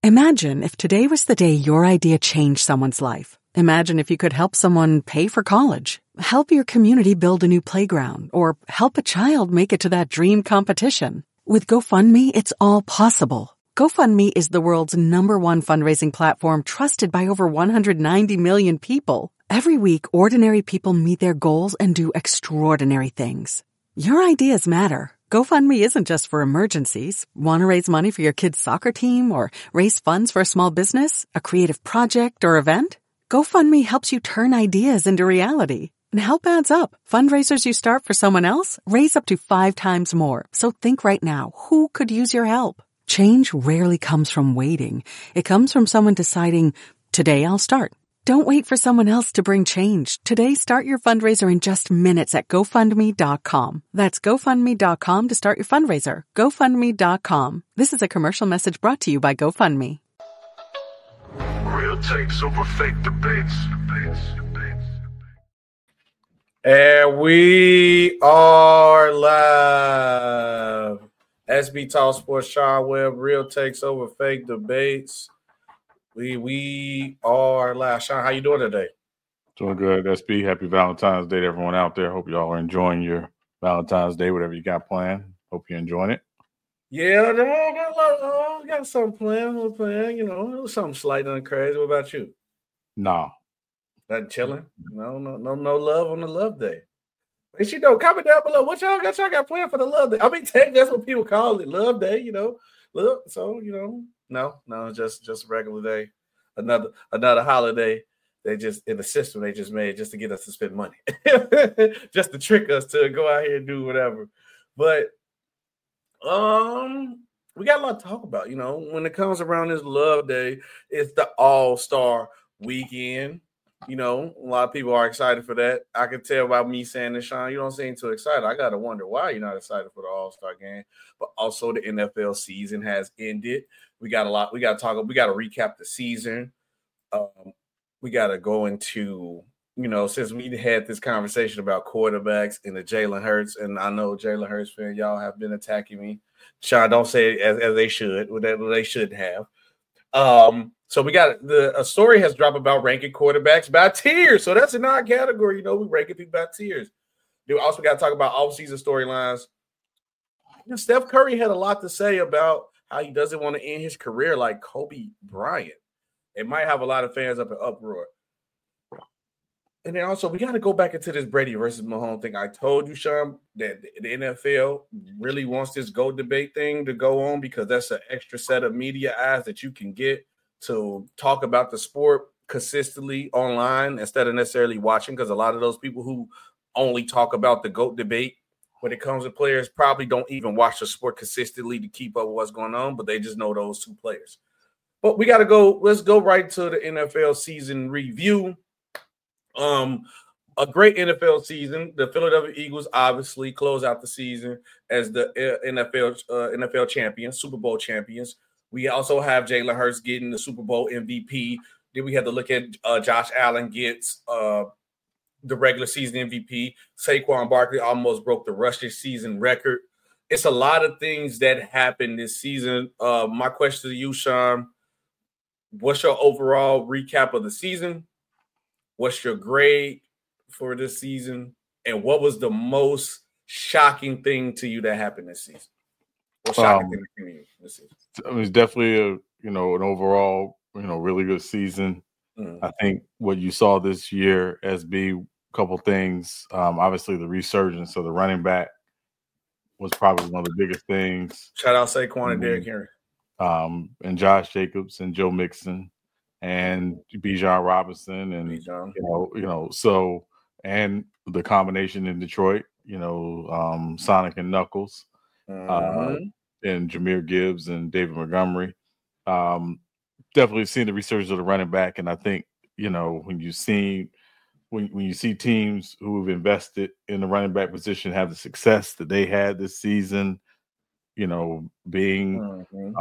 Imagine if today was the day your idea changed someone's life. Imagine if you could help someone pay for college, help your community build a new playground, or help a child make it to that dream competition. With GoFundMe, it's all possible. GoFundMe is the world's #1 fundraising platform trusted by over 190 million people. Every week, ordinary people meet their goals and do extraordinary things. Your ideas matter. GoFundMe isn't just for emergencies. Want to raise money for your kid's soccer team or raise funds for a small business, a creative project, or event? GoFundMe helps you turn ideas into reality. And help adds up. Fundraisers you start for someone else raise up to 5 times more. So think right now, who could use your help? Change rarely comes from waiting. It comes from someone deciding, today I'll start. Don't wait for someone else to bring change. Today, start your fundraiser in just minutes at GoFundMe.com. That's GoFundMe.com to start your fundraiser. GoFundMe.com. This is a commercial message brought to you by GoFundMe. Real takes over fake debates. And we are live. SB Talk Sports, Sean Webb, Real Takes Over Fake Debates. We are live. Sean, how you doing today? Doing good, SB. Happy Valentine's Day to everyone out there. Hope y'all are enjoying your Valentine's Day, whatever you got planned. Hope you're enjoying it. Yeah, I got something planned. We're playing, something slight and crazy. What about you? Nah. Nothing chilling? No love on the love day. But comment down below. What y'all got planned for the love day? I mean, that's what people call it, love day, Look, so, No, just a regular day. Another holiday. They just in the system they just made just to get us to spend money. Just to trick us to go out here and do whatever. But we got a lot to talk about, when it comes around this love day, it's the all-star weekend. A lot of people are excited for that. I can tell by me saying this, Sean, you don't seem too excited. I got to wonder why you're not excited for the All-Star game. But also the NFL season has ended. We got to recap the season. We got to go into, since we had this conversation about quarterbacks and the Jalen Hurts, and I know Jalen Hurts fans, y'all have been attacking me. Sean, don't say it as they should, what they should have. So we got a story has dropped about ranking quarterbacks by tiers. So that's in our category. We rank people by tiers. We also got to talk about off-season storylines. Steph Curry had a lot to say about how he doesn't want to end his career like Kobe Bryant. It might have a lot of fans up in uproar. And then also, we got to go back into this Brady versus Mahomes thing. I told you, Sean, that the NFL really wants this GOAT debate thing to go on because that's an extra set of media eyes that you can get to talk about the sport consistently online instead of necessarily watching, because a lot of those people who only talk about the GOAT debate when it comes to players probably don't even watch the sport consistently to keep up with what's going on, but they just know those two players. But we got to go. Let's go right to the NFL season review. A great NFL season. The Philadelphia Eagles obviously close out the season as the NFL champions, Super Bowl champions. We also have Jalen Hurts getting the Super Bowl MVP. Then we had to look at Josh Allen gets the regular season MVP. Saquon Barkley almost broke the rushing season record. It's a lot of things that happened this season. My question to you, Sean, what's your overall recap of the season? What's your grade for this season? And what was the most shocking thing to you that happened this season? What shocking thing to you this season? I mean, it's definitely an overall, really good season. I think what you saw this year, SB, a couple things. Obviously, the resurgence of the running back was probably one of the biggest things. Shout out Saquon and Derrick Henry. And Josh Jacobs and Joe Mixon and Bijan Robinson and so and the combination in Detroit, Sonic and Knuckles, and Jahmyr Gibbs and David Montgomery. Definitely seen the resurgence of the running back, and I think when you see teams who have invested in the running back position have the success that they had this season, being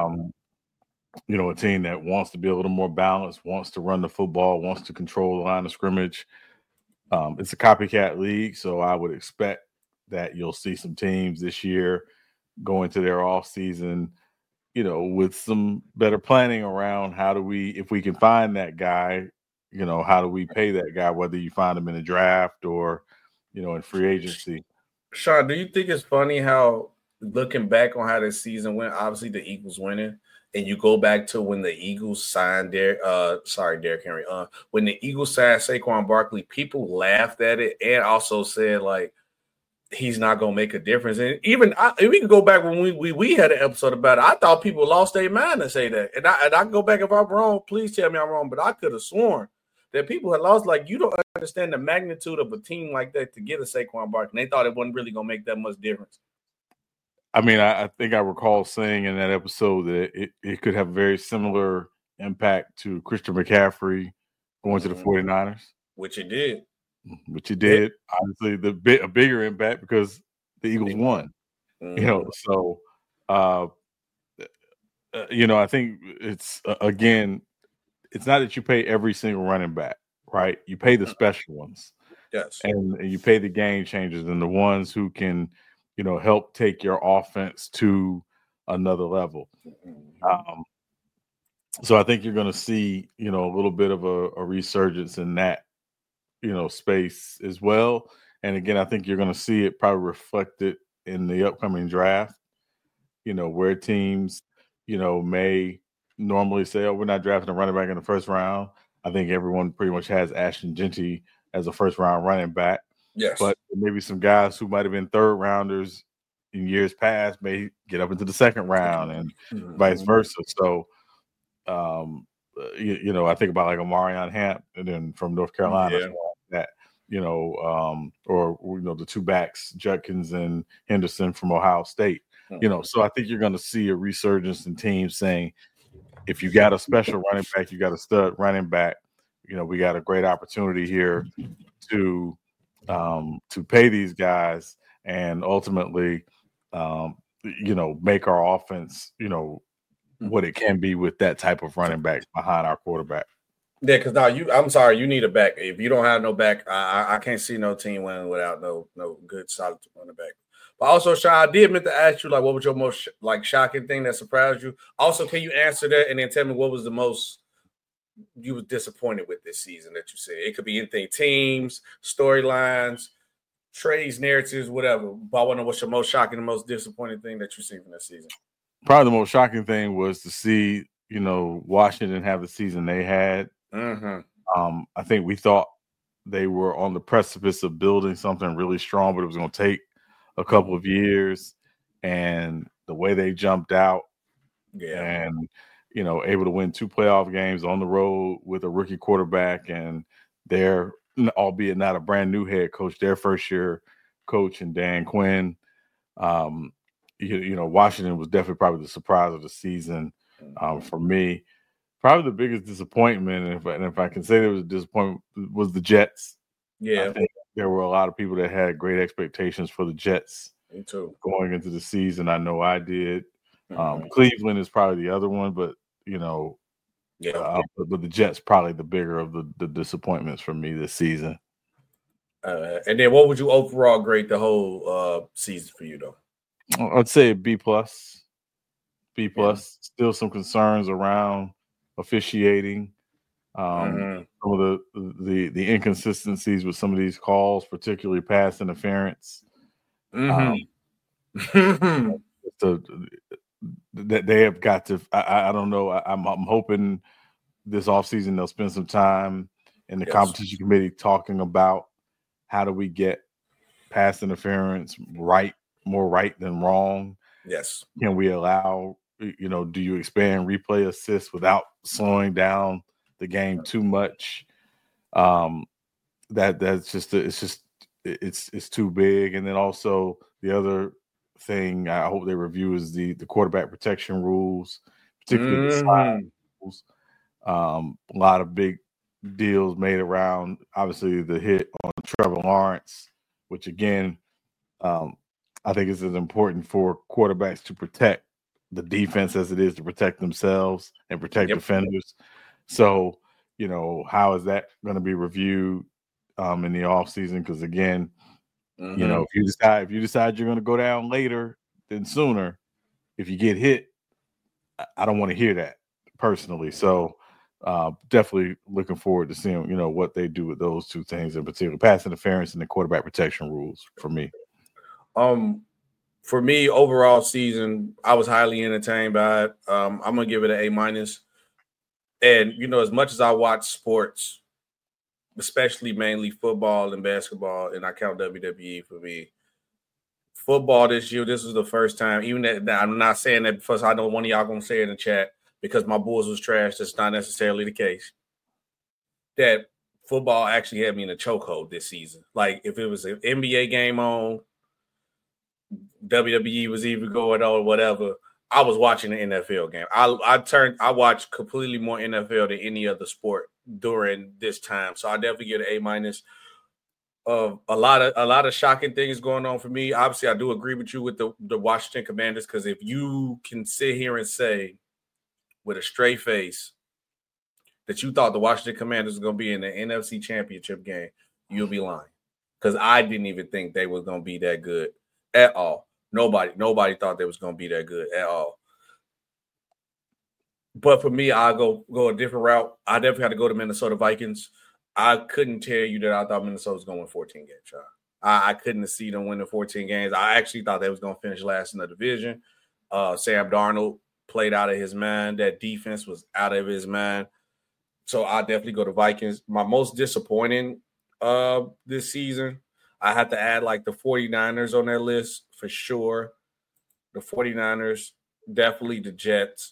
a team that wants to be a little more balanced, wants to run the football, wants to control the line of scrimmage. It's a copycat league, so I would expect that you'll see some teams this year go into their off season, with some better planning around if we can find that guy, how do we pay that guy, whether you find him in a draft or, in free agency. Sean, do you think it's funny how looking back on how this season went, obviously the Eagles winning, and you go back to when the Eagles signed Derrick Henry, when the Eagles signed Saquon Barkley, people laughed at it and also said like he's not gonna make a difference. And even we can go back when we had an episode about it. I thought people lost their mind to say that, and I can go back if I'm wrong. Please tell me I'm wrong, but I could have sworn that people had lost. Like, you don't understand the magnitude of a team like that to get a Saquon Barkley. And they thought it wasn't really gonna make that much difference. I mean, I think I recall saying in that episode that it could have a very similar impact to Christian McCaffrey going to the 49ers. Which it did. Yeah. Obviously, a bigger impact because the Eagles won. So, I think it's, again, it's not that you pay every single running back, right? You pay the special ones. Yes. And you pay the game changers and the ones who can – help take your offense to another level. So I think you're going to see, a little bit of a resurgence in that, space as well. And again, I think you're going to see it probably reflected in the upcoming draft, where teams, may normally say, oh, we're not drafting a running back in the first round. I think everyone pretty much has Ashton Jeanty as a first round running back. Yes. But maybe some guys who might have been third rounders in years past may get up into the second round and vice versa. So, I think about like Omarion Hampton from North Carolina, that, or, the two backs, Judkins and Henderson from Ohio State, so I think you're going to see a resurgence in teams saying, if you got a special running back, you got a stud running back, we got a great opportunity here to pay these guys and ultimately, make our offense, what it can be with that type of running back behind our quarterback. Yeah, because now I'm sorry, you need a back. If you don't have no back, I can't see no team winning without no good solid running back. But also, Sean, I did meant to ask you, like, what was your most shocking thing that surprised you? Also, can you answer that and then tell me what was the most you were disappointed with this season that you said? It could be anything: teams, storylines, trades, narratives, whatever. But I want to know what's your most shocking and most disappointing thing that you've seen from this season. Probably the most shocking thing was to see, Washington have the season they had. I think we thought they were on the precipice of building something really strong, but it was going to take a couple of years. And the way they jumped out and, able to win 2 playoff games on the road with a rookie quarterback, and they're, albeit not a brand new head coach, their first year coach and Dan Quinn. Washington was definitely probably the surprise of the season for me. Probably the biggest disappointment, and if I can say there was a disappointment, was the Jets. Yeah, I think there were a lot of people that had great expectations for the Jets. Me too. Going into the season, I know I did. Cleveland is probably the other one, but but the Jets probably the bigger of the disappointments for me this season. And then, what would you overall grade the whole season for you, though? I'd say B+. B+. Still some concerns around officiating. Some of the inconsistencies with some of these calls, particularly pass interference. That they have got to. I don't know. I'm hoping this offseason they'll spend some time in the competition committee talking about how do we get pass interference right, more right than wrong. Yes. Can we allow? Do you expand replay assists without slowing down the game too much? That's just it's too big. And then also the other thing I hope they review is the quarterback protection rules, particularly the slide rules. A lot of big deals made around obviously the hit on Trevor Lawrence, which again I think is as important for quarterbacks to protect the defense as it is to protect themselves and protect defenders. So, how is that going to be reviewed in the offseason? Because again, if you decide you're going to go down later than sooner, if you get hit, I don't want to hear that personally. So definitely looking forward to seeing, what they do with those two things in particular, pass interference and the quarterback protection rules for me. For me, overall season, I was highly entertained by it. I'm gonna give it an A-. And as much as I watch sports, especially mainly football and basketball, and I count WWE for me, football this year, this was the first time, even that I'm not saying that because I know one of y'all gonna say it in the chat because my Bulls was trash. That's not necessarily the case. That football actually had me in a chokehold this season. Like if it was an NBA game on, WWE was even going on, whatever, I was watching the NFL game. I watched completely more NFL than any other sport during this time. So I definitely get an A-. A lot of shocking things going on for me. Obviously, I do agree with you with the Washington Commanders, because if you can sit here and say with a straight face that you thought the Washington Commanders was going to be in the NFC Championship game, you'll be lying. Because I didn't even think they were going to be that good at all. Nobody thought they was going to be that good at all. But for me, I'll go a different route. I definitely had to go to Minnesota Vikings. I couldn't tell you that I thought Minnesota was going to win 14 games. I couldn't see them winning 14 games. I actually thought they was going to finish last in the division. Sam Darnold played out of his mind. That defense was out of his mind. So I definitely go to Vikings. My most disappointing this season, I have to add like the 49ers on that list for sure. The 49ers, definitely the Jets.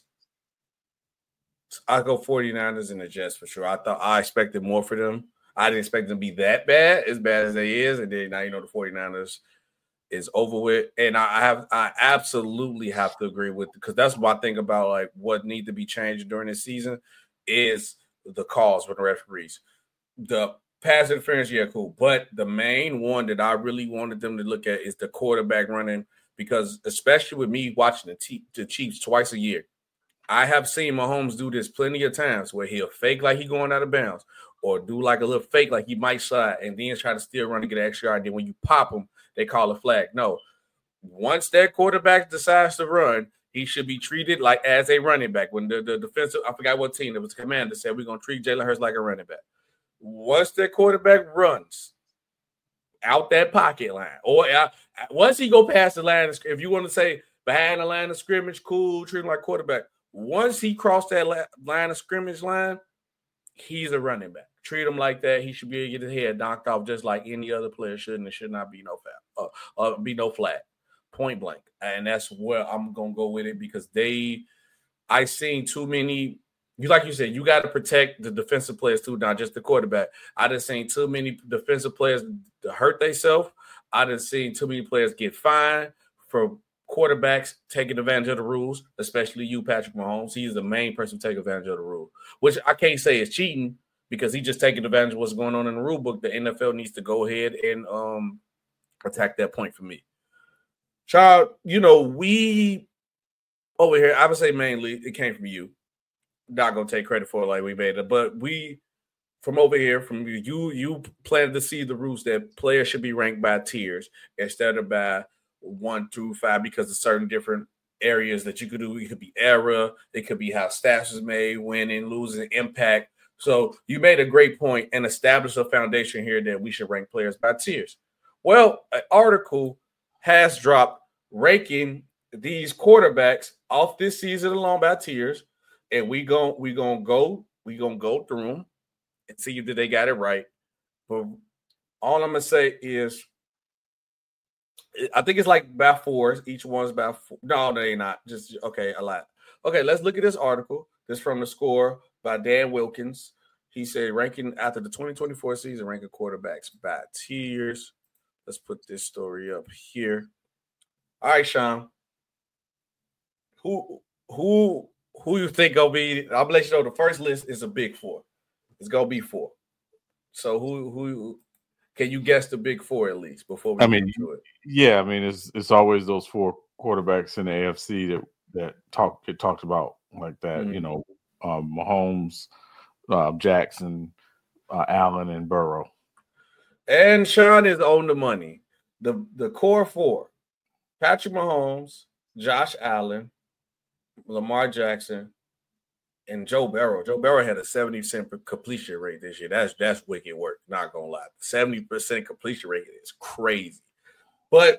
I go 49ers and the Jets for sure. I expected more for them. I didn't expect them to be that bad as they is. And then now the 49ers is over with. And I absolutely have to agree with, because that's what I think about like what need to be changed during this season is the calls with the referees. The pass interference, yeah, cool. But the main one that I really wanted them to look at is the quarterback running, because especially with me watching the Chiefs twice a year, I have seen Mahomes do this plenty of times where he'll fake like he's going out of bounds or do like a little fake like he might slide and then try to still run to get an extra yard. Then when you pop him, they call a flag. No. Once that quarterback decides to run, he should be treated like as a running back. When the defensive, I forgot what team, it was Commander, said we're going to treat Jalen Hurts like a running back. Once that quarterback runs out that pocket line, or once he go past the line, if you want to say behind the line of scrimmage, cool, treat him like quarterback. Once he crossed that line of scrimmage line, he's a running back. Treat him like that. He should be able to get his head knocked off just like any other player should, and it should not be no foul, be no flag, point blank. And that's where I'm going to go with it, because I seen too many, like you said, you got to protect the defensive players too, not just the quarterback. I done seen too many defensive players to hurt themselves. I done seen too many players get fined for quarterbacks taking advantage of the rules, especially you, Patrick Mahomes. He's the main person to take advantage of the rule, which I can't say is cheating because he's just taking advantage of what's going on in the rule book. The NFL needs to go ahead and attack that point for me. Child, we over here, I would say mainly it came from you. Not going to take credit for it like we made it, but we from over here, from you planted to see the rules that players should be ranked by tiers instead of by 1 through 5, because of certain different areas that you could do. It could be era, it could be how stats is made, winning, losing, impact. So you made a great point and established a foundation here that we should rank players by tiers. Well, an article has dropped ranking these quarterbacks off this season alone by tiers, and we gonna go through them and see if they got it right. But all I'm gonna say is, I think it's like by 4s. Each one's by 4. No, they not. Just okay, a lot. Okay, let's look at this article. This from The Score by Dan Wilkins. He said ranking after the 2024 season, ranking quarterbacks by tiers. Let's put this story up here. All right, Sean. Who you think gonna be? I'll let you know the first list is a big 4. It's gonna be 4. So who can you guess the big 4 at least before we get into it? Yeah, I mean it's always those 4 quarterbacks in the AFC that get talked about like that. Mm-hmm. Mahomes, Jackson, Allen, and Burrow. And Sean is on the money. The core 4: Patrick Mahomes, Josh Allen, Lamar Jackson, and Joe Burrow. Joe Burrow had a 70% completion rate this year. That's wicked work. Not gonna lie, 70% completion rate is crazy. But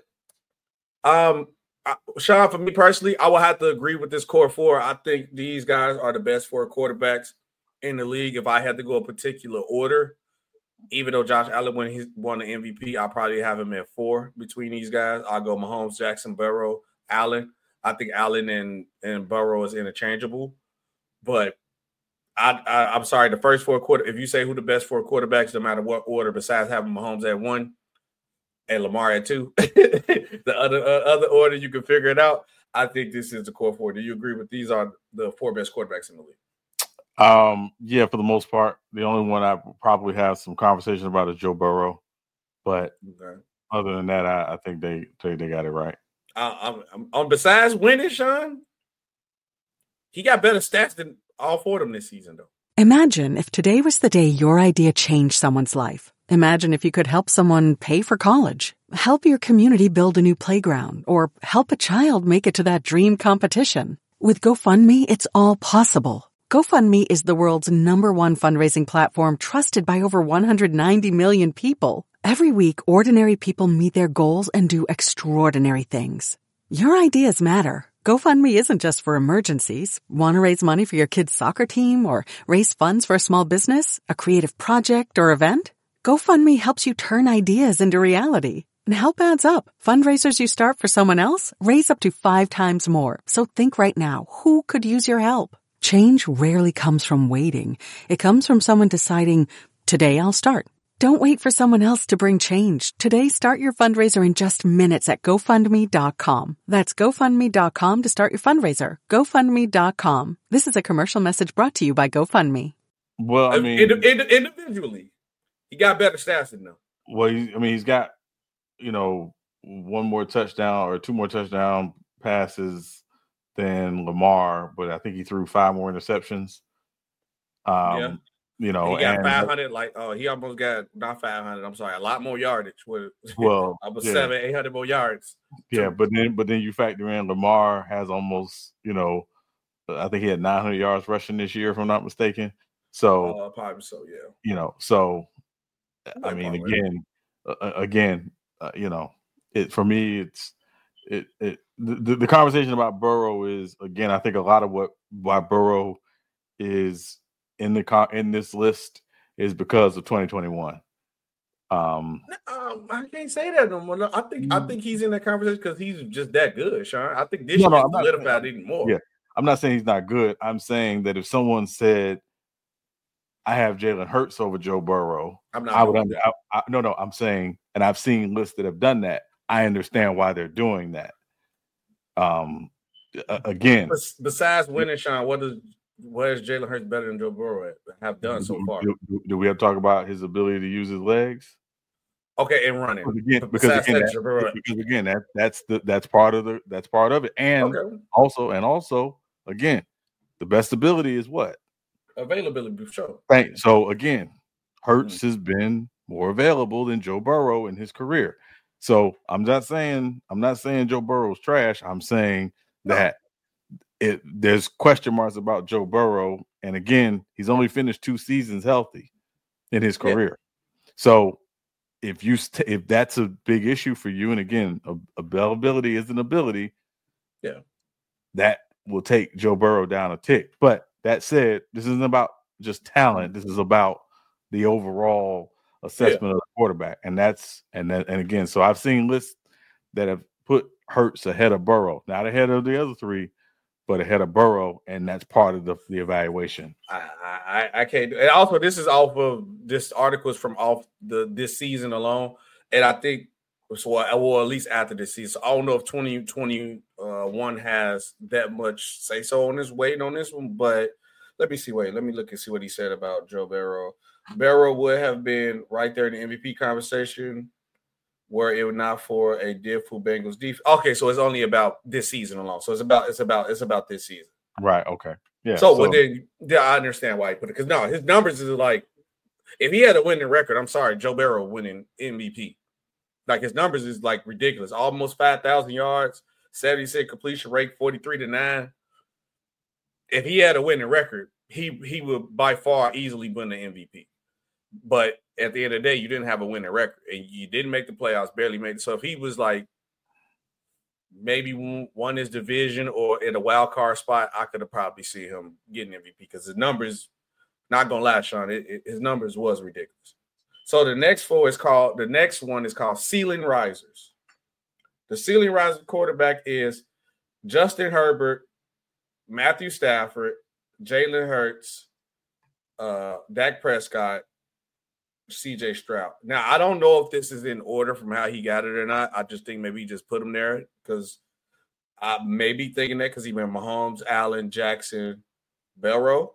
Sean, for me personally, I will have to agree with this core four. I think these guys are the best four quarterbacks in the league. If I had to go a particular order, even though Josh Allen, when he won the MVP, I'll probably have him at 4 between these guys. I'll go Mahomes, Jackson, Burrow, Allen. I think Allen and Burrow is interchangeable. But I'm sorry, the first 4 quarters, if you say who the best 4 quarterbacks, no matter what order, besides having Mahomes at 1 and Lamar at 2, the other order, you can figure it out. I think this is the core 4. Do you agree with these are the 4 best quarterbacks in the league? Yeah, for the most part. The only one I probably have some conversation about is Joe Burrow. But other than that, I think they got it right. Besides winning, Sean, he got better stats than all 4 of them this season, though. Imagine if today was the day your idea changed someone's life. Imagine if you could help someone pay for college, help your community build a new playground, or help a child make it to that dream competition. With GoFundMe, it's all possible. GoFundMe is the world's #1 fundraising platform trusted by over 190 million people. Every week, ordinary people meet their goals and do extraordinary things. Your ideas matter. GoFundMe isn't just for emergencies. Want to raise money for your kid's soccer team or raise funds for a small business, a creative project, or event? GoFundMe helps you turn ideas into reality. And help adds up. Fundraisers you start for someone else raise up to 5 times more. So think right now, who could use your help? Change rarely comes from waiting. It comes from someone deciding, today I'll start. Don't wait for someone else to bring change. Today, start your fundraiser in just minutes at GoFundMe.com. That's GoFundMe.com to start your fundraiser. GoFundMe.com. This is a commercial message brought to you by GoFundMe. Well, I mean, individually, he got better stats than them. Well, he's got, 1 more touchdown or 2 more touchdown passes than Lamar, but I think he threw 5 more interceptions. Yeah. He got 500. He almost got not 500. I'm sorry, a lot more yardage. Well, almost 700-800 more yards. Yeah, but then you factor in Lamar has almost, I think he had 900 yards rushing this year, if I'm not mistaken. So probably so, yeah. I mean, again, for me, the conversation about Burrow is, again, I think a lot of why Burrow is in this list is because of 2021. I can't say that no more. I think he's in that conversation because he's just that good, Sean. I think this year solidified even more. Yeah, I'm not saying he's not good. I'm saying that if someone said, I have Jalen Hurts over Joe Burrow, I'm saying, and I've seen lists that have done that. I understand why they're doing that. Again, besides winning, Sean, where's Jalen Hurts better than Joe Burrow have done so far? Do we have to talk about his ability to use his legs? Okay, and running. Because again, that's part of it. And also, again, the best ability is what? Availability, for sure. Right. So again, Hurts has been more available than Joe Burrow in his career. So I'm not saying Joe Burrow's trash. I'm saying that there's question marks about Joe Burrow, and again, he's only finished 2 seasons healthy in his career. So if that's a big issue for you, and again, availability is an ability, that will take Joe Burrow down a tick. But that said, this isn't about just talent. This is about the overall assessment of the quarterback, and again, so I've seen lists that have put Hurts ahead of Burrow, not ahead of the other 3, but ahead of Burrow, and that's part of the evaluation. I can't do it. Also, this is off of this article is from off this season alone, and I think or at least after this season. So I don't know if 2021 has that much say so on this weight on this one, but let me see. Let me look and see what he said about Joe Burrow. Burrow would have been right there in the MVP conversation were it not for a difficult Bengals defense. Okay, so it's only about this season alone. So it's about this season. Right. Okay. Yeah. So then I understand why he put it, because no, his numbers is like, if he had a winning record, I'm sorry, Joe Burrow winning MVP. Like, his numbers is like ridiculous. Almost 5,000 yards, 76 completion rate, 43-9. if he had a winning record, he would by far easily win the MVP. But at the end of the day, you didn't have a winning record, and you didn't make the playoffs, barely made it. So if he was like maybe won his division or in a wild card spot, I could have probably seen him getting MVP because his numbers, not gonna lie, Sean, his numbers was ridiculous. So the next one is called Ceiling Risers. The Ceiling Riser quarterback is Justin Herbert, Matthew Stafford, Jalen Hurts, Dak Prescott, CJ Stroud. Now, I don't know if this is in order from how he got it or not. I just think maybe he just put him there because I may be thinking that because he went Mahomes, Allen, Jackson, Belro.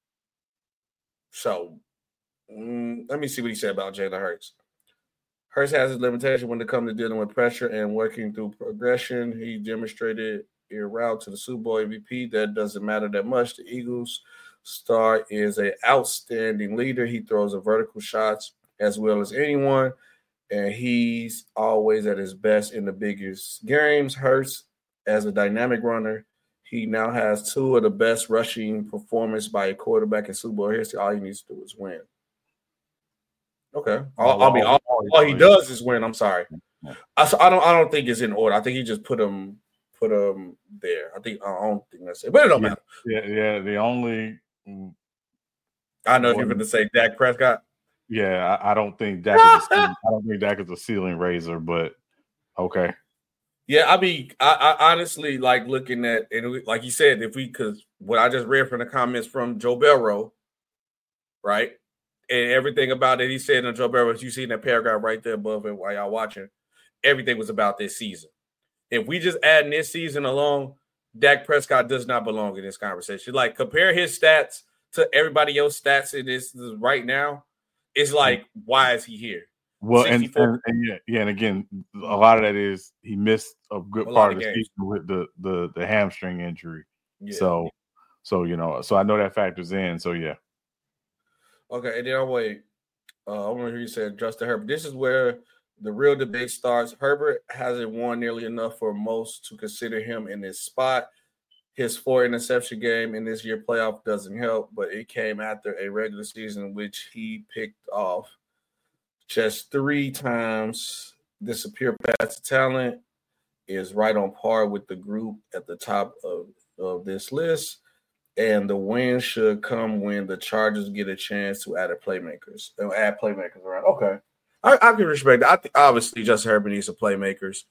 So let me see what he said about Jalen Hurts. Hurts has his limitation when it comes to dealing with pressure and working through progression. He demonstrated a route to the Super Bowl MVP. That doesn't matter that much. The Eagles star is an outstanding leader. He throws a vertical shots as well as anyone, and he's always at his best in the biggest games. Hurts as a dynamic runner. He now has two of the best rushing performance by a quarterback in Super Bowl history. All he needs to do is win. Okay. All he does is win. I'm sorry. I don't think it's in order. I think he just put him there. I don't think that's it. But it don't matter. Yeah. The only I know if you're going to say Dak Prescott. Yeah, I don't think Dak is a ceiling raiser, but okay. Yeah, I mean, I honestly like looking at, and like you said, because what I just read from the comments from Joe Belro, right? And everything about it he said in Joe Belro, you see in that paragraph right there above it while y'all watching, everything was about this season. If we just add this season alone, Dak Prescott does not belong in this conversation. Like, compare his stats to everybody else's stats in this right now. It's like, why is he here? Well, and again, a lot of that is he missed a good part of the season with the hamstring injury. Yeah. So I know that factors in. So yeah. Okay, and then I want to hear you say Justin Herbert. This is where the real debate starts. Herbert hasn't won nearly enough for most to consider him in this spot. His 4-interception game in this year playoff doesn't help, but it came after a regular season which he picked off just 3 times. This pure pass to talent is right on par with the group at the top of this list. And the win should come when the Chargers get a chance to add playmakers around. Okay. I can respect that. I think obviously Justin Herbert needs some playmakers.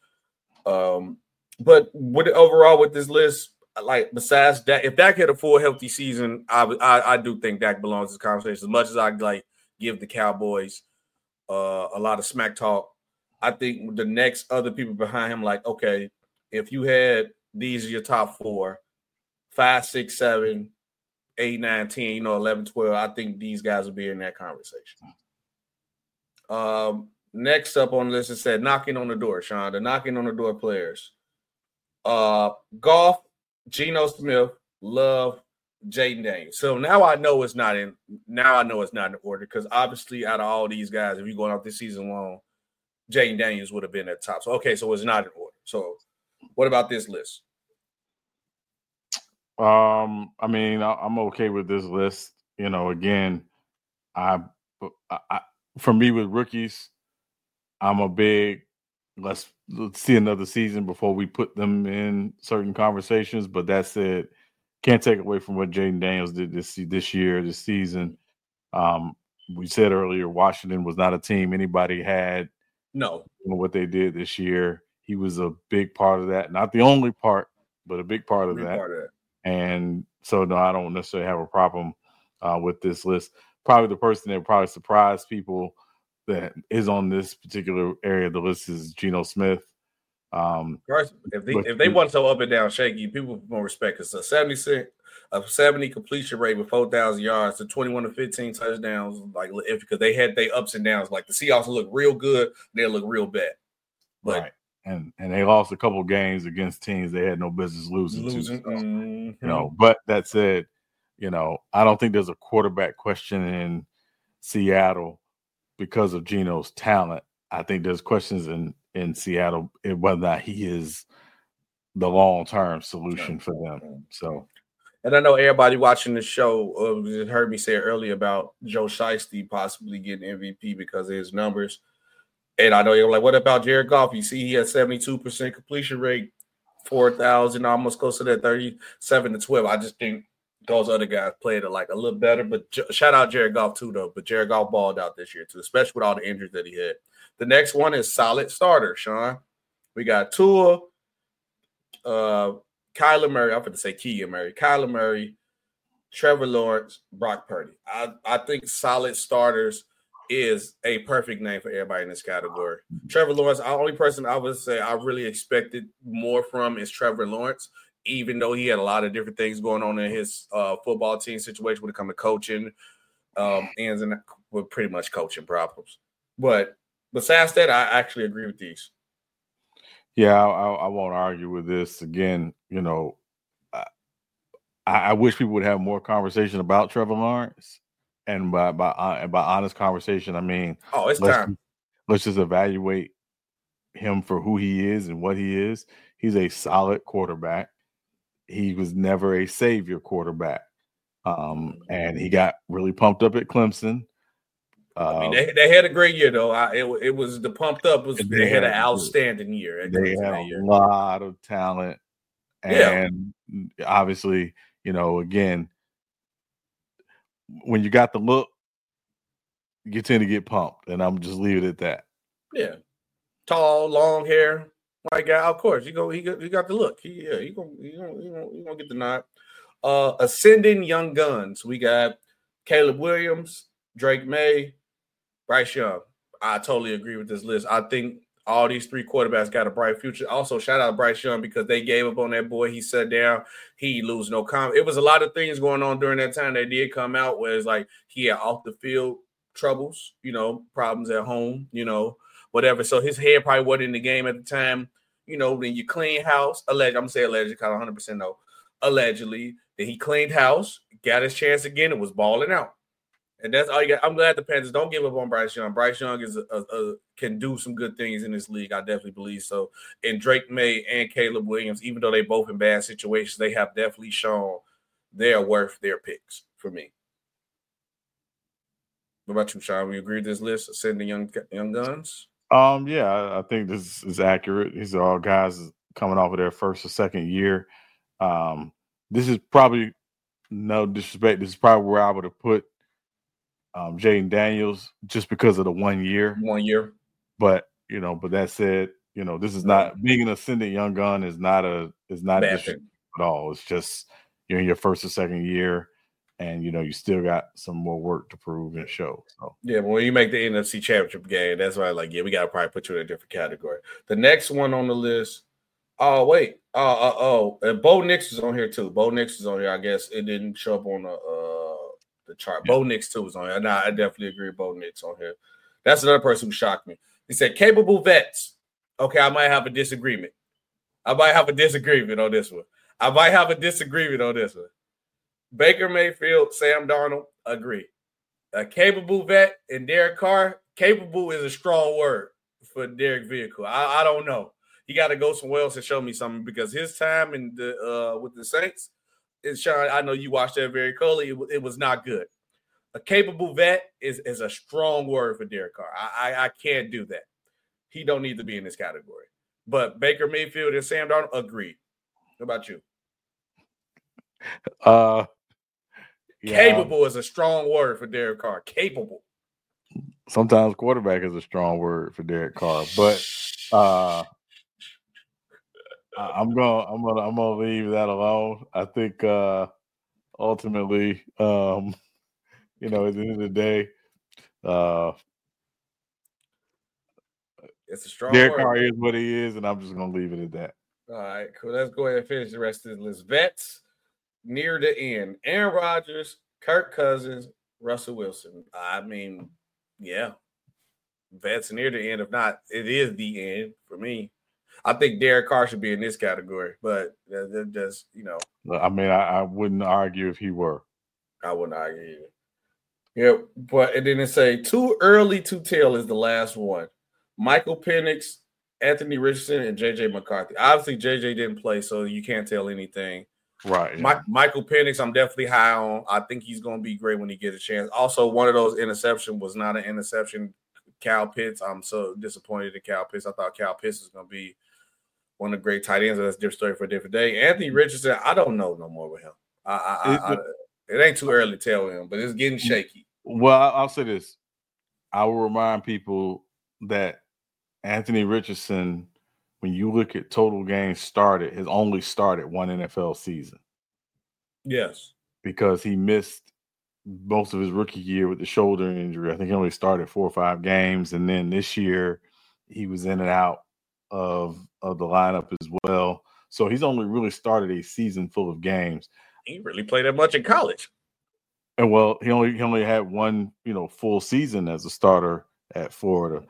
But overall with this list, like besides Dak, if Dak had a full healthy season, I do think Dak belongs in this conversation. As much as I like give the Cowboys a lot of smack talk, I think the next other people behind him, like, okay, if you had these are your top 4, 5, 6, 7, 8, 9, 10, 11, 12, I think these guys will be in that conversation. Next up on the list, it said knocking on the door, Sean. The knocking on the door players. Goff, Geno Smith, Love, Jaden Daniels. So now I know it's not in order because obviously out of all these guys, if you're going off this season long, Jaden Daniels would have been at the top. So okay, so it's not in order. So what about this list? I mean, I'm okay with this list. Again, for me with rookies, I'm a big let's see another season before we put them in certain conversations. But that said, can't take away from what Jaden Daniels did this season. We said earlier, Washington was not a team anybody had. No, what they did this year, he was a big part of that. Not the only part, but a big part of that. And so, no, I don't necessarily have a problem with this list. Probably the person that probably surprised people that is on this particular area of the list is Geno Smith. If they want so up and down shaky, people more respect. It's a 70 completion rate with 4,000 yards, the 21 to 15 touchdowns. Like because they had their ups and downs. Like the Seahawks look real good, they look real bad. But right. And they lost a couple games against teams they had no business losing to. So, but that said, I don't think there's a quarterback question in Seattle because of Geno's talent. I think there's questions in Seattle whether or not he is the long-term solution for them. So, And I know everybody watching the show heard me say earlier about Joe Shiesty possibly getting MVP because of his numbers. And I know you're like, what about Jared Goff? You see, he had 72% completion rate, 4,000, almost close to that 37 to 12. I just think those other guys played it like a little better. But shout out Jared Goff too, though. But Jared Goff balled out this year too, especially with all the injuries that he had. The next one is solid starter, Sean. We got Tua, Kyler Murray. I'm going to say Keegan Murray. Kyler Murray, Trevor Lawrence, Brock Purdy. I think solid starters is a perfect name for everybody in this category. Trevor Lawrence, the only person I would say I really expected more from is Trevor Lawrence, even though he had a lot of different things going on in his football team situation when it comes to coaching, and with pretty much coaching problems. But besides that, I actually agree with these. Yeah, I won't argue with this. Again, you know, I wish people would have more conversation about Trevor Lawrence. And by honest conversation, I mean, it's time. Let's just evaluate him for who he is and what he is. He's a solid quarterback. He was never a savior quarterback. And he got really pumped up at Clemson. I mean, they had a great year, though. It was the pumped up. They had an outstanding year. They had a lot of talent. And obviously, you know, again, when you got the look, you tend to get pumped, and I'm just leave it at that. Yeah, tall, long hair, white guy. Of course, he got the look. He gonna get the nod. Ascending young guns. We got Caleb Williams, Drake May, Bryce Young. I totally agree with this list. I think all these three quarterbacks got a bright future. Also, shout out Bryce Young because they gave up on that boy. He sat down. He lose no comment. It was a lot of things going on during that time. They did come out where it's like he had off the field troubles, you know, problems at home, you know, whatever. So his head probably wasn't in the game at the time. You know, when you clean house, I'm going to say allegedly, kind of 100% no. Allegedly, that he cleaned house, got his chance again, and was balling out. And that's all you got. I'm glad the Panthers don't give up on Bryce Young. Bryce Young is can do some good things in this league. I definitely believe so. And Drake May and Caleb Williams, even though they both in bad situations, they have definitely shown they're worth their picks for me. What about you, Sean? We agree with this list of sending young guns? Yeah, I think this is accurate. These are all guys coming off of their first or second year. This is probably, no disrespect, this is probably where I would have put Jaden Daniels just because of the 1 year. 1 year. But, you know, but that said, you know, this is not being an ascendant young gun is not at all. It's just you're in your first or second year and, you know, you still got some more work to prove and show. So yeah, but when you make the NFC Championship game, that's why we got to probably put you in a different category. The next one on the list, and Bo Nix is on here too. Bo Nix is on here. I guess it didn't show up on the chart. Yeah. Bo Nix too was on here. Nah, I definitely agree with Bo Nix on here. That's another person who shocked me. He said capable vets. Okay, I might have a disagreement. on this one. Baker Mayfield, Sam Darnold, agree. A capable vet and Derek Carr. Capable is a strong word for Derek Vehicle. I don't know. He got to go somewhere else and show me something because his time in with the Saints, Sean, I know you watched that very closely. It was not good. A capable vet is a strong word for Derek Carr. I can't do that. He don't need to be in this category. But Baker Mayfield and Sam Darnold, agreed. What about you? Capable is a strong word for Derek Carr. Capable. Sometimes quarterback is a strong word for Derek Carr, but I'm gonna leave that alone. I think ultimately, you know, at the end of the day, it's a strong Derek word. Carr is what he is, and I'm just gonna leave it at that. All right, cool. Let's go ahead and finish the rest of this list. Vets near the end: Aaron Rodgers, Kirk Cousins, Russell Wilson. I mean, yeah, vets near the end. If not, it is the end for me. I think Derek Carr should be in this category, but just, you know. I mean, I wouldn't argue if he were. I wouldn't argue either. Yeah, but and then they say too early to tell is the last one. Michael Penix, Anthony Richardson, and J.J. McCarthy. Obviously, J.J. didn't play, so you can't tell anything. Right. Yeah. Michael Penix, I'm definitely high on. I think he's going to be great when he gets a chance. Also, one of those interceptions was not an interception. Cal Pitts, I'm so disappointed in Cal Pitts. I thought Cal Pitts was going to be one of the great tight ends. That's a different story for a different day. Anthony Richardson, I don't know no more with him. It ain't too early to tell him, but it's getting shaky. Well, I'll say this. I will remind people that Anthony Richardson, when you look at total games started, has only started one NFL season. Yes. Because he missed most of his rookie year with the shoulder injury. I think he only started 4 or 5 games. And then this year he was in and out of the lineup as well. So he's only really started a season full of games. He really played that much in college. And well, he only had one, full season as a starter at Florida.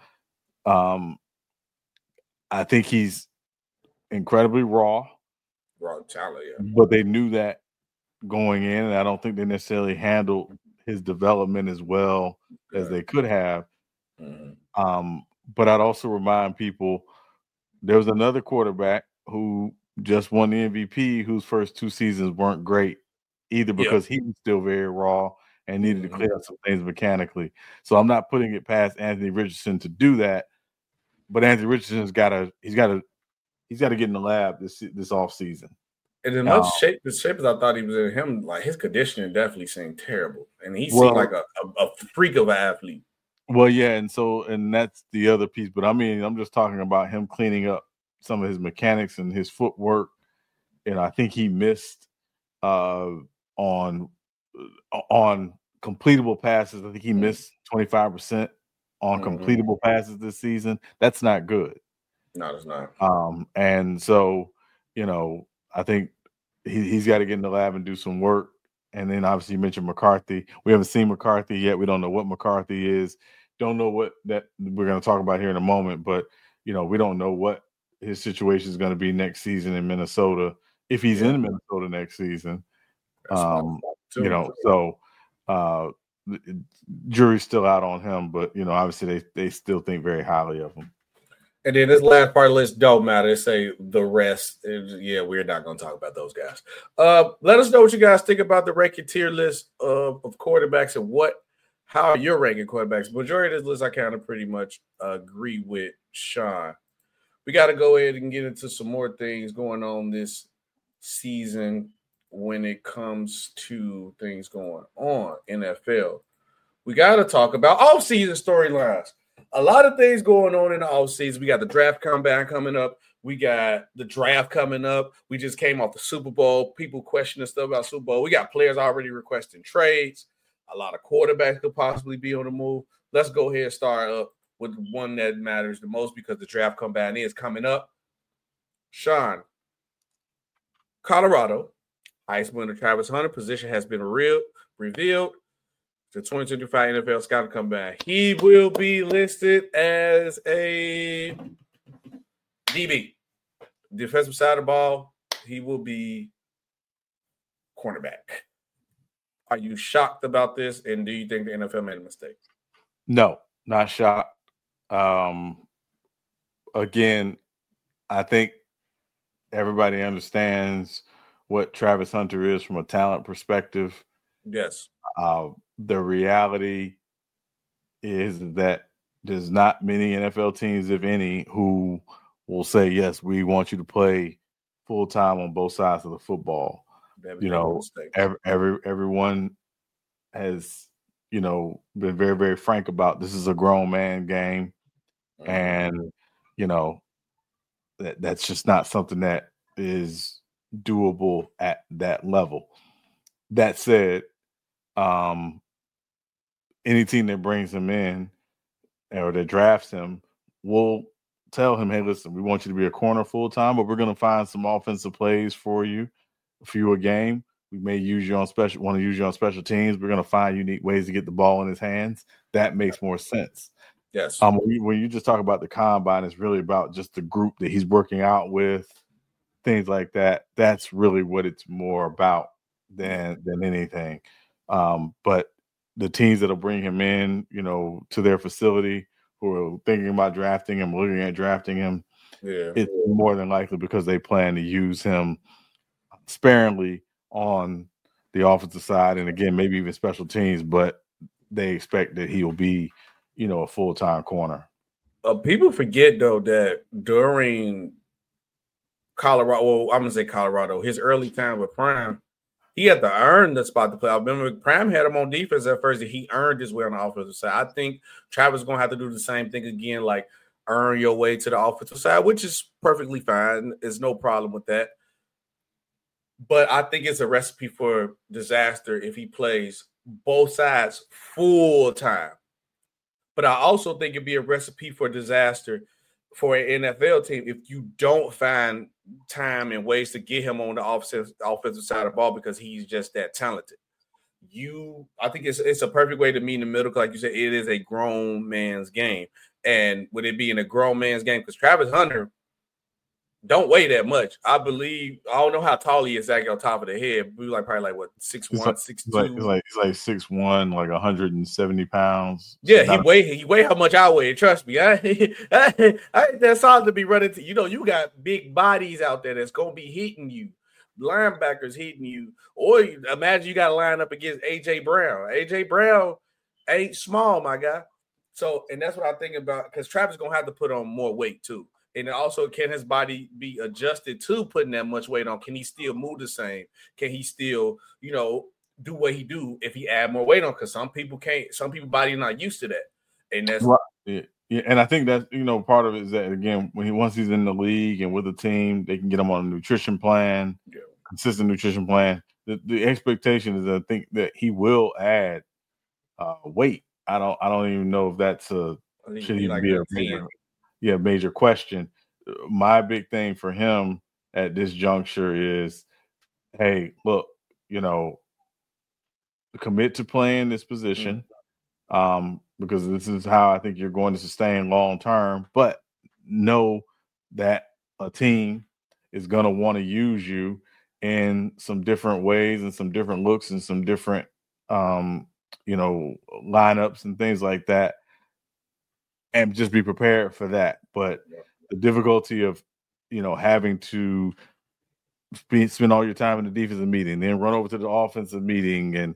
I think he's incredibly raw talent, yeah. But they knew that going in, and I don't think they necessarily handled his development as well as they could have. Mm-hmm. But I'd also remind people there was another quarterback who just won the MVP whose first 2 seasons weren't great either because he was still very raw and needed to clear up some things mechanically. So I'm not putting it past Anthony Richardson to do that, but Anthony Richardson's got to get in the lab this off season. And as much shape as I thought he was in, him, like his conditioning definitely seemed terrible, and he seemed like a freak of an athlete. Well, yeah, and that's the other piece. But I mean, I'm just talking about him cleaning up some of his mechanics and his footwork. And I think he missed on completable passes. I think he missed 25% on completable passes this season. That's not good. No, it's not. And so, I think he's got to get in the lab and do some work. And then obviously you mentioned McCarthy. We haven't seen McCarthy yet. We don't know what McCarthy is. Don't know what that we're going to talk about here in a moment. But, we don't know what his situation is going to be next season in Minnesota. If he's in Minnesota next season, jury's still out on him. But, obviously they still think very highly of him. And then this last part of the list don't matter. They say the rest. Yeah, we're not going to talk about those guys. Let us know what you guys think about the ranking tier list of quarterbacks and how you're ranking quarterbacks. Majority of this list I kind of pretty much agree with Sean. We got to go ahead and get into some more things going on this season when it comes to things going on NFL. We got to talk about off-season storylines. A lot of things going on in the offseason. We got the draft combine coming up. We got the draft coming up. We just came off the Super Bowl. People questioning stuff about Super Bowl. We got players already requesting trades. A lot of quarterbacks could possibly be on the move. Let's go ahead and start up with the one that matters the most because the draft combine is coming up. Sean, Colorado, Heisman winner Travis Hunter position has been revealed. The 2025 NFL Scouting Combine. He will be listed as a DB. Defensive side of the ball, he will be cornerback. Are you shocked about this, and do you think the NFL made a mistake? No, not shocked. Again, I think everybody understands what Travis Hunter is from a talent perspective. Yes. The reality is that there's not many NFL teams, if any, who will say, yes, we want you to play full-time on both sides of the football. Everyone has, been very, very frank about this is a grown man game. And, that's just not something that is doable at that level. That said, any team that brings him in or that drafts him will tell him, hey, listen, we want you to be a corner full-time, but we're going to find some offensive plays for you a game. We may use you on special teams. We're going to find unique ways to get the ball in his hands. That makes more sense. Yes. When you just talk about the combine, it's really about just the group that he's working out with, things like that. That's really what it's more about than anything. But the teams that'll bring him in, to their facility who are thinking about drafting him, looking at drafting him, it's more than likely because they plan to use him sparingly on the offensive side, and again, maybe even special teams, but they expect that he will be, a full-time corner. People forget, though, that during Colorado, well, I'm going to say Colorado, his early time with Prime, he had to earn the spot to play. I remember Prime had him on defense at first, and he earned his way on the offensive side. I think Travis is going to have to do the same thing again, like earn your way to the offensive side, which is perfectly fine. There's no problem with that. But I think it's a recipe for disaster if he plays both sides full time. But I also think it'd be a recipe for disaster for an NFL team if you don't find time and ways to get him on the offensive side of the ball because he's just that talented. I think it's a perfect way to meet in the middle. Like you said, it is a grown man's game. And with it being a grown man's game, because Travis Hunter don't weigh that much. I don't know how tall he is exactly on top of the head. We probably what, 6'1", 6'2". He's like 6'1", like 170 pounds. Yeah, he weigh how much I weigh. Trust me. I ain't that solid to be running to. You got big bodies out there that's gonna be hitting you. Linebackers hitting you. Or imagine you got to line up against AJ Brown. AJ Brown ain't small, my guy. So, and that's what I think about, because Travis is gonna have to put on more weight too. And also, can his body be adjusted to putting that much weight on? Can he still move the same? Can he still, do what he do if he add more weight on? Because some people can't. Some people body not used to that, and that's right. Yeah. And I think that part of it is that, again, once he's in the league and with the team, they can get him on a nutrition plan, consistent nutrition plan. The expectation is, I think, that he will add weight. I don't even know if that's should even be a major question. My big thing for him at this juncture is, hey, look, commit to playing this position, because this is how I think you're going to sustain long term. But know that a team is going to want to use you in some different ways and some different looks and some different, lineups and things like that. And just be prepared for that. But the difficulty of, having to spend all your time in the defensive meeting, then run over to the offensive meeting, and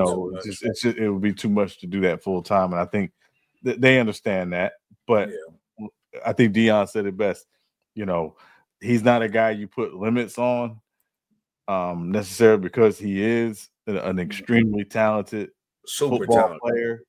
it would be too much to do that full time. And I think they understand that. But I think Deion said it best. He's not a guy you put limits on necessarily, because he is an extremely talented football player.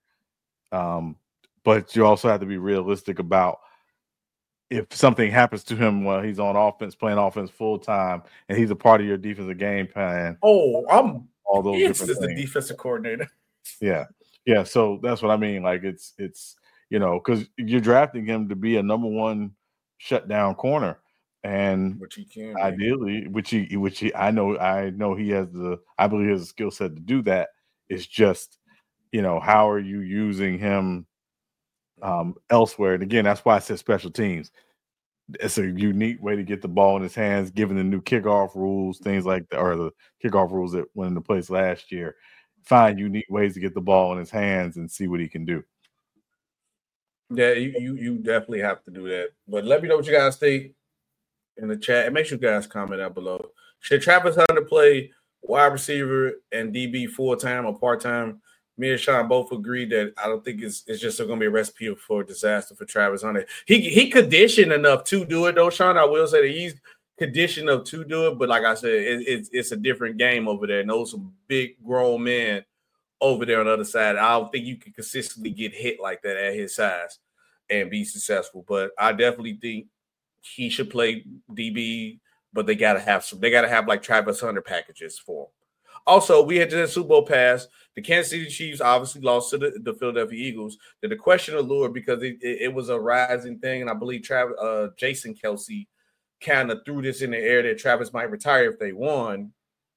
But you also have to be realistic about if something happens to him while he's on offense, playing offense full time, and he's a part of your defensive game plan. Oh, I'm all those different things. The defensive coordinator. Yeah. So that's what I mean. Like it's because you're drafting him to be a number one shutdown corner, and which he can ideally, which he I know he has I believe he has the skill set to do that. It's just how are you using him elsewhere? And again, that's why I said special teams. It's a unique way to get the ball in his hands, given the new kickoff rules, things like that, or the kickoff rules that went into place last year. Find unique ways to get the ball in his hands and see what he can do. Yeah, you definitely have to do that. But let me know what you guys think in the chat, and make sure you guys comment down below. Should Travis Hunter play wide receiver and DB full time or part time? Me and Sean both agreed that I don't think it's just going to be a recipe for disaster for Travis Hunter. He conditioned enough to do it, though, Sean. I will say that he's conditioned enough to do it, but like I said, it's a different game over there. And those some big grown men over there on the other side. I don't think you can consistently get hit like that at his size and be successful. But I definitely think he should play DB, but they got to have like Travis Hunter packages for him. Also, we had just Super Bowl pass. The Kansas City Chiefs obviously lost to the Philadelphia Eagles. The question allured because it was a rising thing, and I believe Jason Kelce kind of threw this in the air that Travis might retire if they won.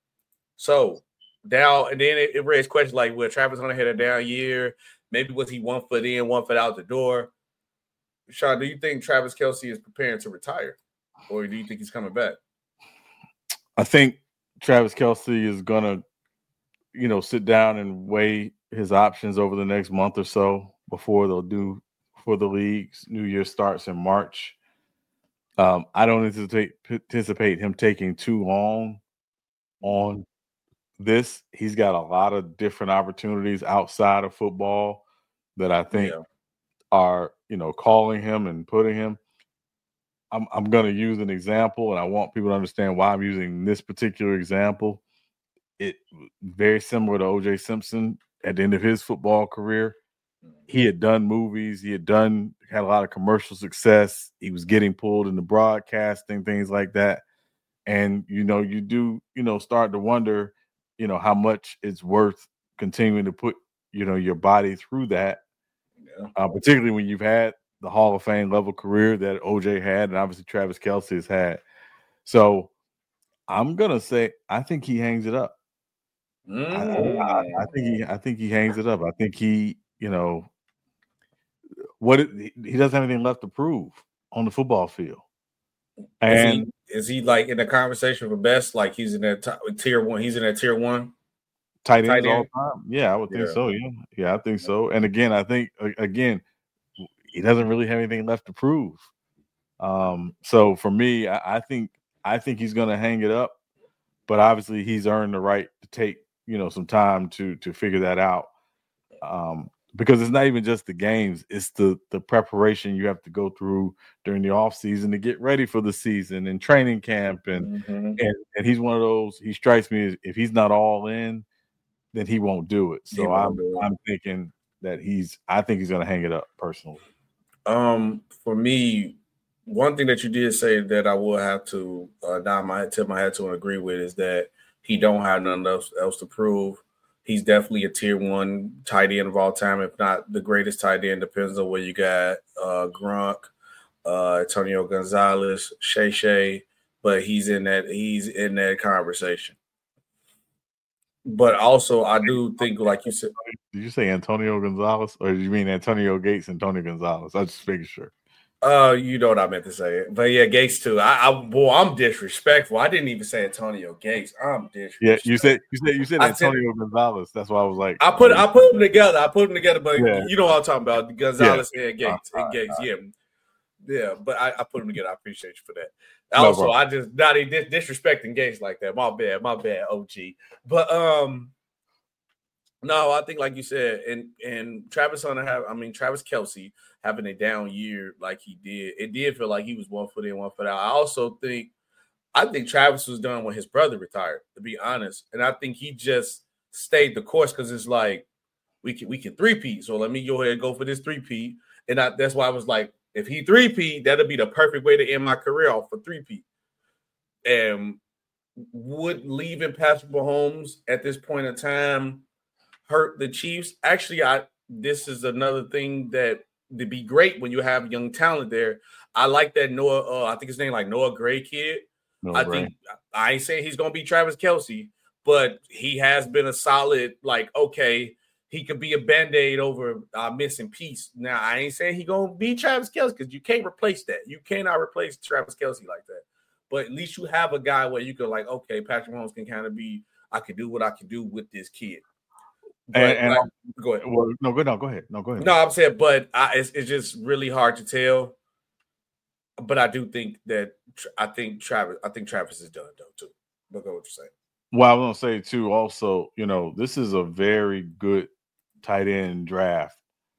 So now, and then it raised questions like, well, Travis Hunter had a down year. Maybe was he 1 foot in, 1 foot out the door? Sean, do you think Travis Kelce is preparing to retire, or do you think he's coming back? I think Travis Kelce is going to, sit down and weigh his options over the next month or so before the league's New Year starts in March. I don't anticipate him taking too long on this. He's got a lot of different opportunities outside of football that I think are, calling him and putting him. I'm going to use an example, and I want people to understand why I'm using this particular example. It very similar to O.J. Simpson at the end of his football career. He had done movies. He had a lot of commercial success. He was getting pulled into broadcasting, things like that. And, you do, start to wonder, how much it's worth continuing to put, your body through that, particularly when you've had the Hall of Fame level career that OJ had, and obviously Travis Kelce has had. So I'm going to say, I think he hangs it up. I think he hangs it up. I think he, he doesn't have anything left to prove on the football field. And is he like in the conversation for best? Like he's in that tier one. He's in that tier one tight ends all the time. Yeah, I would think so. Yeah, I think so. And again, I think he doesn't really have anything left to prove. So for me, I think he's going to hang it up. But obviously, he's earned the right to take some time to figure that out. Because it's not even just the games, it's the preparation you have to go through during the off season to get ready for the season and training camp. And he's one of those, he strikes me as if he's not all in, then he won't do it. So I'm thinking that I think he's going to hang it up personally. For me, one thing that you did say that I will have to tip my head to and agree with is that he don't have nothing else to prove. He's definitely a tier one tight end of all time, if not the greatest tight end. Depends on where you got Gronk, Antonio Gonzalez, Shay, but he's in that conversation. But also, I do think, like you said, did you say Antonio Gonzalez, or did you mean Antonio Gates and Tony Gonzalez? I just making sure. You know what I meant to say, but yeah, Gates too. I'm disrespectful. I didn't even say Antonio Gates. I'm disrespectful. Yeah, you said Antonio Gonzalez. That's why I was like, I put them together. But you know what I'm talking about, Gonzalez and Gates yeah. But I put them together. I appreciate you for that. Also, I just not disrespecting Gates like that. My bad, OG. But no, I think like you said, and Travis Kelce having a down year like he did, it did feel like he was 1 foot in, 1 foot out. I think Travis was done when his brother retired, to be honest. And I think he just stayed the course because it's like we can three-peat. So let me go ahead and go for this three-peat. And that's why I was like, if he three-peat, that'll be the perfect way to end my career off for three-peat. And would leaving Patrick Mahomes at this point in time hurt the Chiefs? Actually, this is another thing that to be great when you have young talent there. I like that Noah. I think his name like Noah Gray kid. Think I ain't saying he's gonna be Travis Kelce, but he has been a solid. Like, okay, he could be a band-aid over missing piece. Now I ain't saying he gonna be Travis Kelce because you can't replace that. You cannot replace Travis Kelce like that. But at least you have a guy where you could like, okay, Patrick Mahomes can kind of be. I could do what I can do with this kid. But, go ahead. Well, go ahead. No, go ahead. No, I'm saying, but it's just really hard to tell. But I do think that I think Travis is done though too. Look at what you're saying. Well, I was gonna say too. Also, this is a very good tight end draft.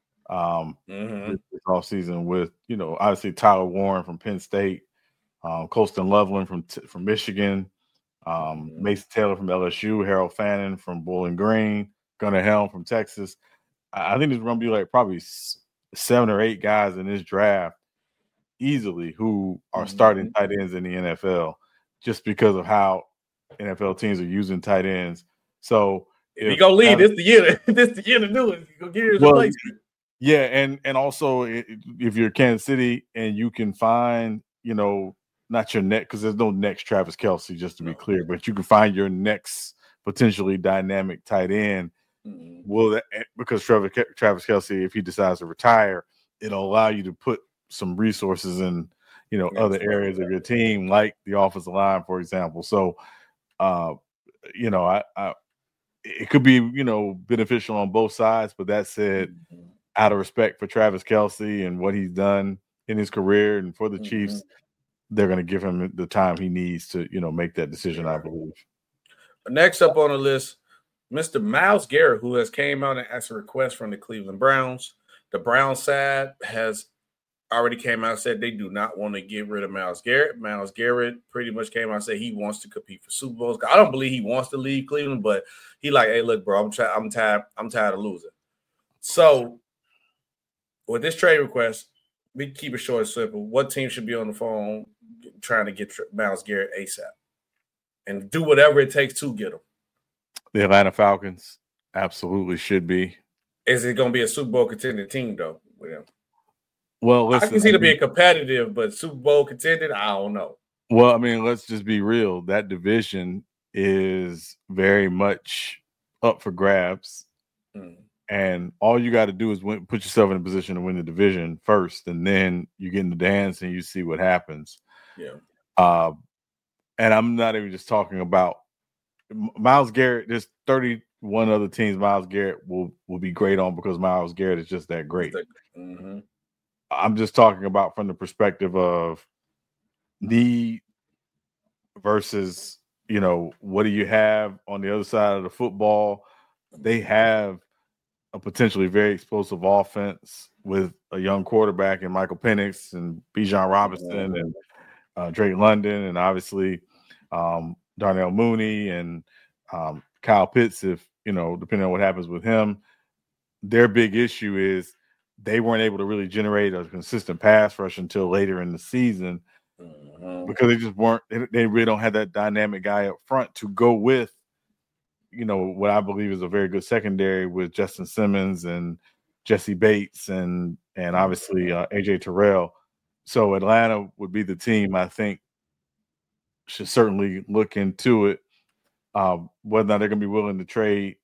This offseason with obviously Tyler Warren from Penn State, Colston Loveland from Michigan, Mason Taylor from LSU, Harold Fannin from Bowling Green, Gunnar Helm from Texas. I think there's going to be like probably 7 or 8 guys in this draft easily who are starting tight ends in the NFL just because of how NFL teams are using tight ends. So if you're going to lead, this the year to do it. You're going to get your replacement. Yeah, and also if you're Kansas City and you can find, not your next, because there's no next Travis Kelce, just to be clear, but you can find your next potentially dynamic tight end. Because Travis Kelce, if he decides to retire, it'll allow you to put some resources in, other areas of your team, like the offensive line, for example. So, it could be, beneficial on both sides. But that said, out of respect for Travis Kelce and what he's done in his career and for the Chiefs, they're going to give him the time he needs to, make that decision, I believe. Next up on the list, Mr. Myles Garrett, who has came out and asked a request from the Cleveland Browns. The Browns side has already came out and said they do not want to get rid of Myles Garrett. Myles Garrett pretty much came out and said he wants to compete for Super Bowls. I don't believe he wants to leave Cleveland, but he like, hey, look, bro, I'm tired of losing. So with this trade request, we keep it short and simple. What team should be on the phone trying to get Myles Garrett ASAP and do whatever it takes to get him? The Atlanta Falcons absolutely should be. Is it going to be a Super Bowl contending team, though, with him? Well, listen, I can see it being competitive, but Super Bowl contending, I don't know. Well, I mean, let's just be real. That division is very much up for grabs. And all you got to do is put yourself in a position to win the division first, and then you get in the dance and you see what happens. Yeah. And I'm not even just talking about Myles Garrett. There's 31 other teams Myles Garrett will be great on because Myles Garrett is just that great. Mm-hmm. I'm just talking about from the perspective of need versus, what do you have on the other side of the football? They have a potentially very explosive offense with a young quarterback in Michael Penix and Bijan Robinson and Drake London and obviously Darnell Mooney and Kyle Pitts, if, depending on what happens with him. Their big issue is they weren't able to really generate a consistent pass rush until later in the season because they just weren't – they really don't have that dynamic guy up front to go with, what I believe is a very good secondary with Justin Simmons and Jesse Bates and obviously AJ Terrell. So Atlanta would be the team I think should certainly look into it. Whether or not they're going to be willing to trade,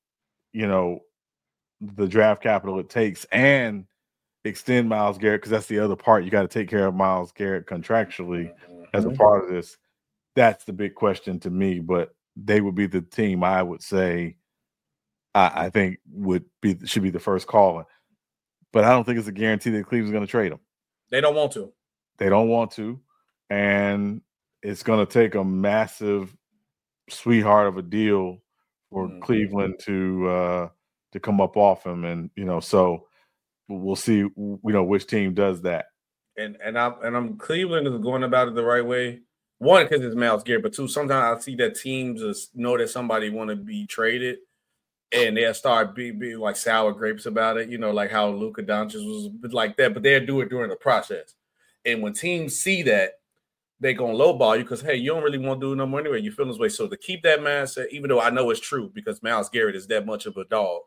the draft capital it takes and extend Myles Garrett, because that's the other part. You got to take care of Myles Garrett contractually as a part of this. That's the big question to me, but they would be the team I would say I think should be the first call. But I don't think it's a guarantee that Cleveland's going to trade him. They don't want to. They don't want to. And it's going to take a massive sweetheart of a deal for Cleveland to come up off him. And, so we'll see, which team does that. And I'm Cleveland is going about it the right way. One, because it's Myles Garrett, but two, sometimes I see that teams just know that somebody want to be traded, and they'll start being like sour grapes about it. Like how Luka Doncic was like that, but they'll do it during the process. And when teams see that, they're gonna lowball you because hey, you don't really want to do it no more anyway. You feel this way, so to keep that mindset, even though I know it's true because Myles Garrett is that much of a dog.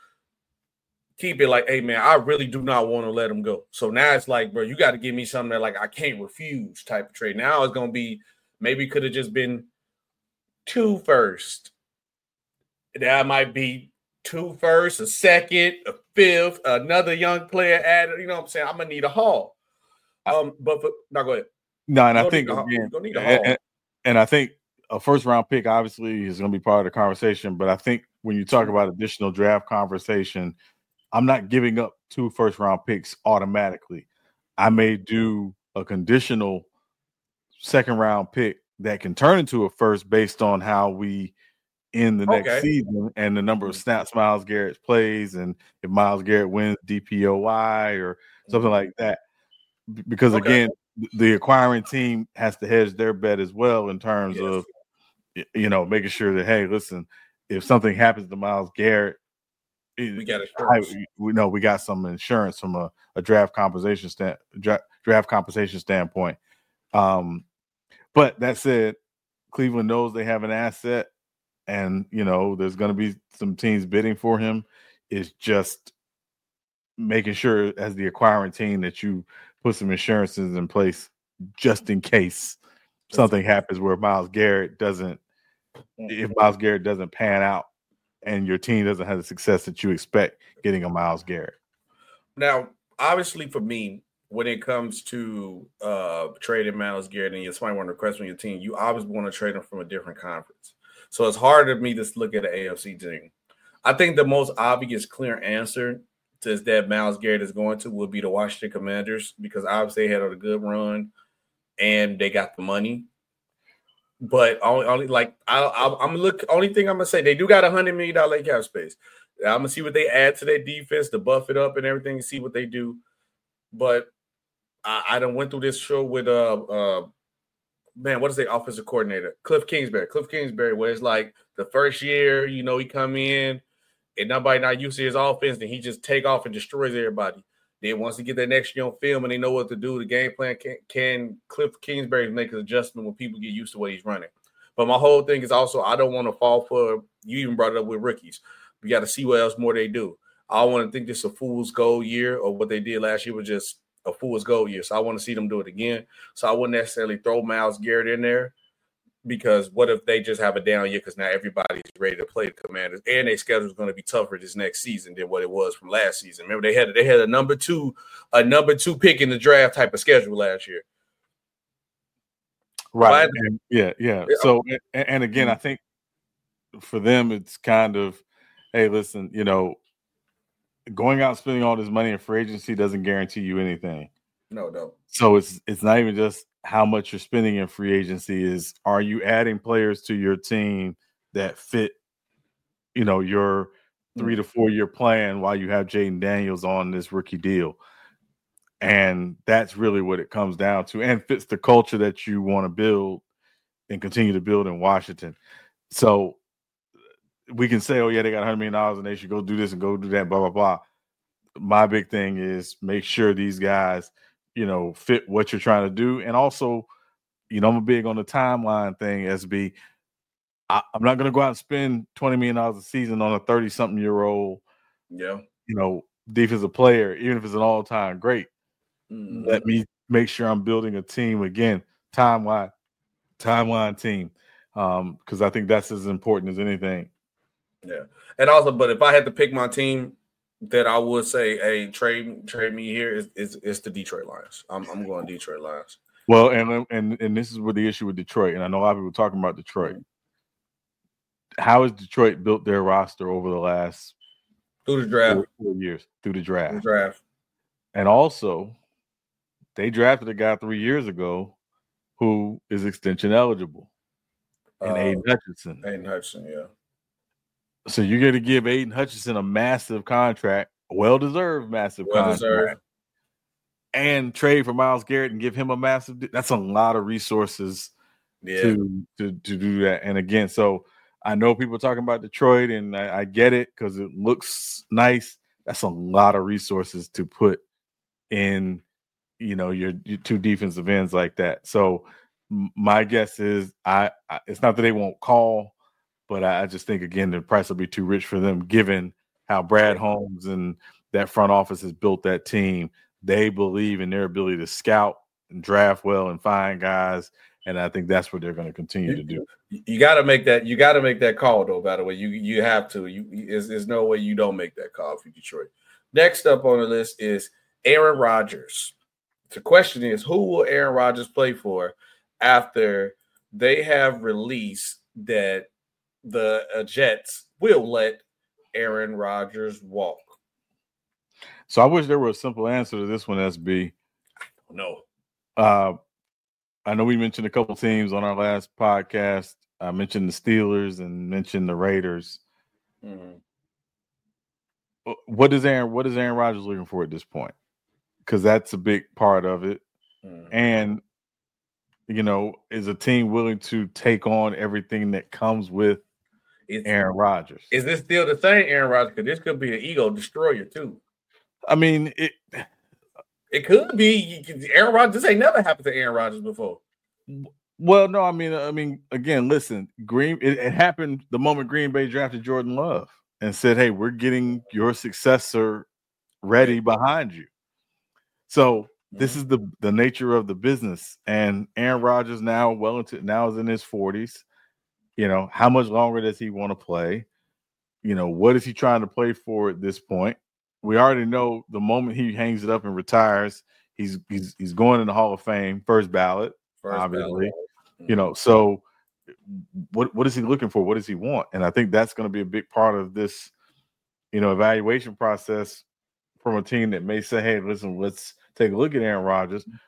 Keep it like, hey, man, I really do not want to let him go. So now it's like, bro, you got to give me something that, like, I can't refuse type of trade. Now it's going to be maybe could have just been 2 first. That might be 2 first, a second, a fifth, another young player added. You know what I'm saying? I'm going to need a haul. Go ahead. No, and I think, and I think a first-round pick obviously is going to be part of the conversation. But I think when you talk about additional draft conversation, I'm not giving up 2 first-round picks automatically. I may do a conditional second-round pick that can turn into a first based on how we end the next season and the number of snaps Myles Garrett plays and if Myles Garrett wins DPOY or something like that. Because, again, the acquiring team has to hedge their bet as well in terms of, making sure that, hey, listen, if something happens to Myles Garrett, we got insurance. We got some insurance from a draft compensation standpoint. But that said, Cleveland knows they have an asset, and there's going to be some teams bidding for him. It's just making sure as the acquiring team that you put some insurances in place just in case something happens where Myles Garrett doesn't pan out and your team doesn't have the success that you expect getting a Myles Garrett. Now, obviously for me, when it comes to trading Myles Garrett and somebody want to request from your team, you always want to trade them from a different conference. So it's hard for me to look at an AFC team. I think the most obvious, clear answer to that Myles Garrett is going to will be the Washington Commanders because obviously they had a good run and they got the money. But only like I'm look. Only thing I'm gonna say, they do got $100 million cap space. I'm gonna see what they add to their defense to buff it up and everything, and see what they do. But I done went through this show with man, what is the offensive coordinator? Cliff Kingsbury. Cliff Kingsbury, where it's like the first year, you know, he come in and nobody not used to his offense, then he just take off and destroys everybody. Then once they get that next year on film and they know what to do, the game plan can Cliff Kingsbury make an adjustment when people get used to what he's running. But my whole thing is also I don't want to fall for, you even brought it up with rookies. We got to see what else more they do. I don't want to think this is a fool's gold year, or what they did last year was just a fool's gold year. So I want to see them do it again. So I wouldn't necessarily throw Myles Garrett in there, because what if they just have a down year because now everybody's ready to play the Commanders, and their schedule is going to be tougher this next season than what it was from last season. Remember, they had a number two pick in the draft type of schedule last year. Right. Yeah. So, and again, I think for them, it's kind of, hey, listen, you know, going out and spending all this money in free agency doesn't guarantee you anything. No. So it's not even just how much you're spending in free agency, is are you adding players to your team that fit, you know, your 3 to 4 year plan while you have Jaden Daniels on this rookie deal. And that's really what it comes down to, and fits the culture that you want to build and continue to build in Washington. So we can say, oh yeah, they got $100 million and they should go do this and go do that, blah, blah, blah. My big thing is make sure these guys, you know, fit what you're trying to do. And also, you know, I'm big on the timeline thing, SB. I'm not going to go out and spend $20 million a season on a 30-something-year-old, you know, defensive player, even if it's an all-time great. Mm-hmm. Let me make sure I'm building a team, again, timeline team, because I think that's as important as anything. Yeah. And also, but if I had to pick my team that I would say, hey, trade me here, is the Detroit Lions. I'm going Detroit Lions. Well, and this is what the issue with Detroit, and I know a lot of people talking about Detroit. How has Detroit built their roster over the last through the draft 4 years? Through the draft. And also, they drafted a guy 3 years ago who is extension eligible, and Aiden Hutchinson. Yeah. So you're going to give Aiden Hutchinson a massive contract, well-deserved massive contract, and trade for Myles Garrett and give him a massive – that's a lot of resources to do that. And again, so I know people are talking about Detroit, and I get it because it looks nice. That's a lot of resources to put in, you know, your two defensive ends like that. So my guess is it's not that they won't call, but I just think, again, the price will be too rich for them, given how Brad Holmes and that front office has built that team. They believe in their ability to scout and draft well and find guys, and I think that's what they're going to continue to do. You got to make that. You got to make that call, though. By the way, you have to. There's no way you don't make that call for Detroit. Next up on the list is Aaron Rodgers. The question is, who will Aaron Rodgers play for after they have released that the Jets will let Aaron Rodgers walk? So I wish there were a simple answer to this one, SB. No. I know we mentioned a couple teams on our last podcast. I mentioned the Steelers and mentioned the Raiders. Mm-hmm. What is Aaron Rodgers looking for at this point? Because that's a big part of it. Mm-hmm. And, you know, is a team willing to take on everything that comes with Aaron Rodgers? Is this still the same Aaron Rodgers? Because this could be an ego destroyer too. I mean, it could be. Aaron Rodgers. This ain't never happened to Aaron Rodgers before. Well, no, I mean, again, listen, it happened the moment Green Bay drafted Jordan Love and said, "Hey, we're getting your successor ready behind you." So this is the nature of the business. And Aaron Rodgers now is in his 40s. You know, how much longer does he want to play? You know, what is he trying to play for at this point? We already know the moment he hangs it up and retires, he's going in the Hall of Fame, first ballot, obviously. You know, so what is he looking for? What does he want? And I think that's going to be a big part of this, you know, evaluation process from a team that may say, hey, listen, let's take a look at Aaron Rodgers.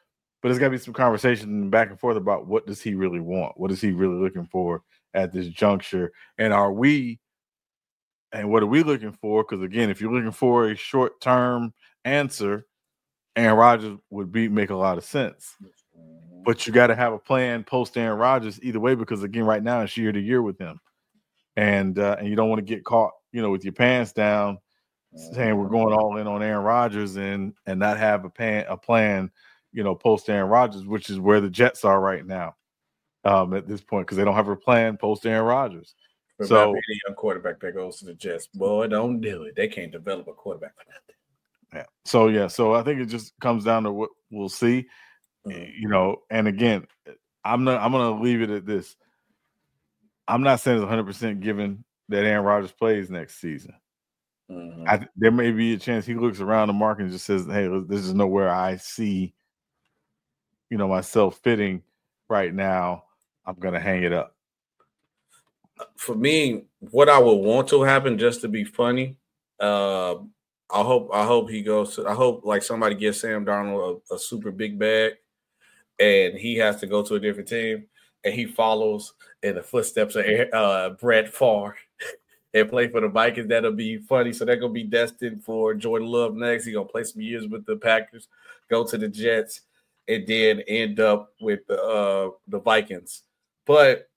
but there's got to be some conversation back and forth about what does he really want? What is he really looking for at this juncture? And what are we looking for? Because again, if you're looking for a short-term answer, Aaron Rodgers would make a lot of sense. But you got to have a plan post Aaron Rodgers either way, because again, right now it's year to year with him, and you don't want to get caught, with your pants down, saying we're going all in on Aaron Rodgers and not have a plan, post Aaron Rodgers, which is where the Jets are right now, at this point, because they don't have a plan post Aaron Rodgers. So any young quarterback that goes to the Jets, boy, don't do it. They can't develop a quarterback for nothing. Yeah. So I think it just comes down to what we'll see. And again, I'm gonna leave it at this. I'm not saying it's 100% given that Aaron Rodgers plays next season. There may be a chance he looks around the market and just says, "Hey, this is nowhere I see, myself fitting right now. I'm gonna hang it up." For me, what I would want to happen, just to be funny, I hope he goes to. I hope like somebody gives Sam Darnold a super big bag, and he has to go to a different team, and he follows in the footsteps of Brett Favre and play for the Vikings. That'll be funny. So they're gonna be destined for Jordan Love next. He's gonna play some years with the Packers, go to the Jets, and then end up with the Vikings. But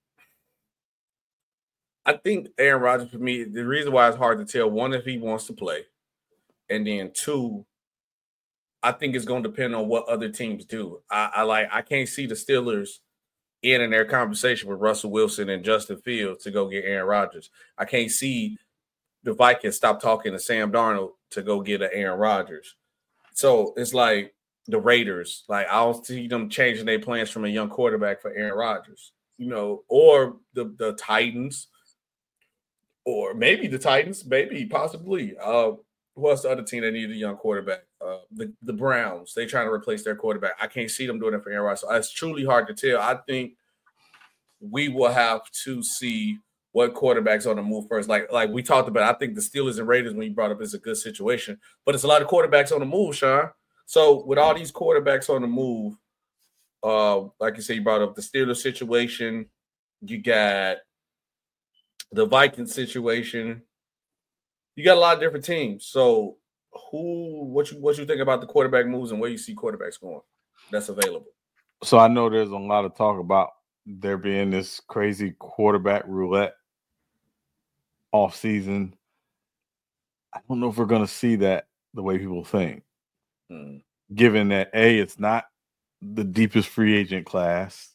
I think Aaron Rodgers, for me, the reason why it's hard to tell, one, if he wants to play, and then two, I think it's going to depend on what other teams do. I can't see the Steelers in their conversation with Russell Wilson and Justin Fields to go get Aaron Rodgers. I can't see the Vikings stop talking to Sam Darnold to go get an Aaron Rodgers. So it's like the Raiders. Like, I don't see them changing their plans from a young quarterback for Aaron Rodgers, or the Titans. Or maybe the Titans, possibly. What's the other team that needed a young quarterback? The Browns. They trying to replace their quarterback. I can't see them doing it for Aaron Rodgers. So it's truly hard to tell. I think we will have to see what quarterbacks on the move first. Like we talked about, I think the Steelers and Raiders, when you brought up, is a good situation. But it's a lot of quarterbacks on the move, Sean. So with all these quarterbacks on the move, like you said, you brought up the Steelers situation. You got the Vikings situation. You got a lot of different teams. So what you think about the quarterback moves and where you see quarterbacks going that's available? So I know there's a lot of talk about there being this crazy quarterback roulette off season. I don't know if we're going to see that the way people think, given that it's not the deepest free agent class.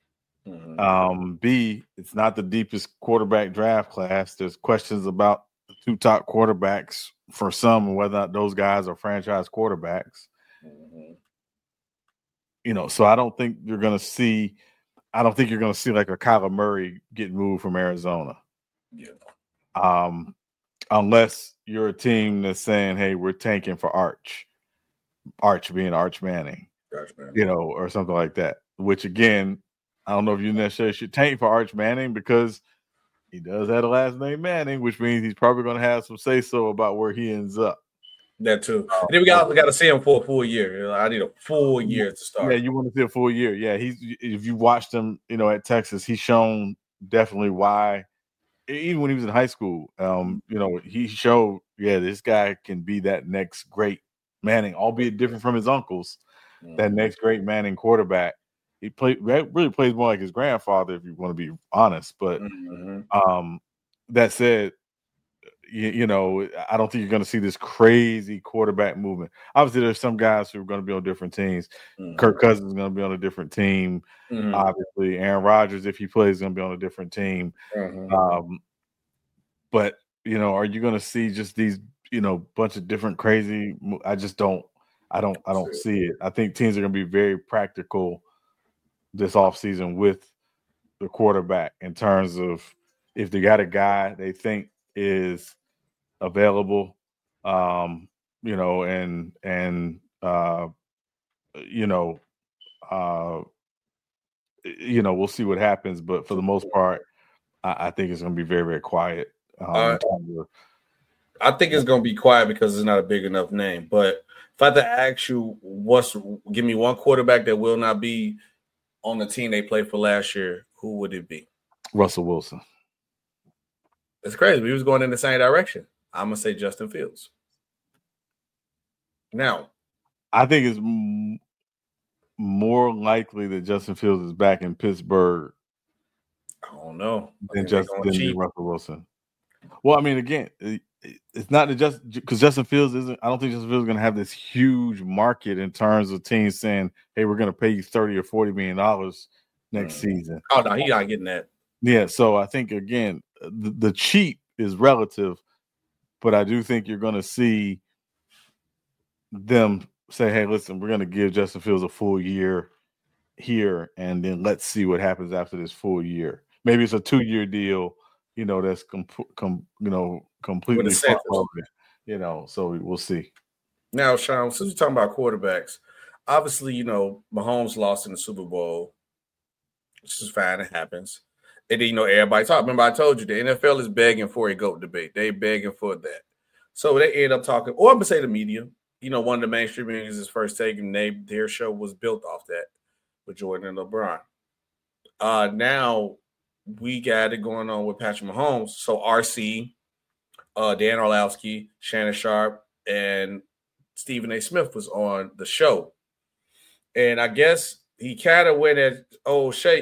B, it's not the deepest quarterback draft class. There's questions about the two top quarterbacks for some and whether or not those guys are franchise quarterbacks. So I don't think you're going to see like a Kyler Murray get moved from Arizona. Unless you're a team that's saying, "Hey, we're tanking for Arch being Arch Manning, or something like that," which again, I don't know if you necessarily should tank for Arch Manning because he does have a last name Manning, which means he's probably going to have some say-so about where he ends up. That too. And then we got to see him for a full year. I need a full year to start. Yeah, you want to see a full year. Yeah, if you watched him, at Texas, he's shown definitely why. Even when he was in high school, he showed, this guy can be that next great Manning, albeit different from his uncles. That next great Manning quarterback. He really plays more like his grandfather, if you want to be honest. But that said, I don't think you're going to see this crazy quarterback movement. Obviously, there's some guys who are going to be on different teams. Kirk Cousins is going to be on a different team. Obviously, Aaron Rodgers, if he plays, is going to be on a different team. But are you going to see just these bunch of different crazy? I just don't. I don't see it. I think teams are going to be very practical this offseason with the quarterback in terms of if they got a guy they think is available, we'll see what happens. But for the most part, I think it's going to be very, very quiet. I think it's going to be quiet because it's not a big enough name. But if I had to ask you, give me one quarterback that will not be on the team they played for last year, who would it be? Russell Wilson. It's crazy. We was going in the same direction. I'm going to say Justin Fields. Now, I think it's more likely that Justin Fields is back in Pittsburgh. I don't know. Than Russell Wilson. Well, I mean, again, it's not just because Justin Fields isn't. I don't think Justin Fields is going to have this huge market in terms of teams saying, "Hey, we're going to pay you $30 or $40 million next season." Oh no, he not getting that. Yeah, so I think again, the cheap is relative, but I do think you're going to see them say, "Hey, listen, we're going to give Justin Fields a full year here, and then let's see what happens after this full year. Maybe it's a 2-year deal, that's completely so we'll see." Now, Sean, since we're talking about quarterbacks, obviously, Mahomes lost in the Super Bowl, which is fine. It happens. And then, everybody talk. Remember, I told you the NFL is begging for a GOAT debate. They begging for that. So they end up talking, or I'm going to say the media. One of the mainstream media is First Take, and their show was built off that with Jordan and LeBron. Now we got it going on with Patrick Mahomes. So RC, Dan Orlovsky, Shannon Sharp, and Stephen A. Smith was on the show. And I guess he kind of went at Uncle Shay,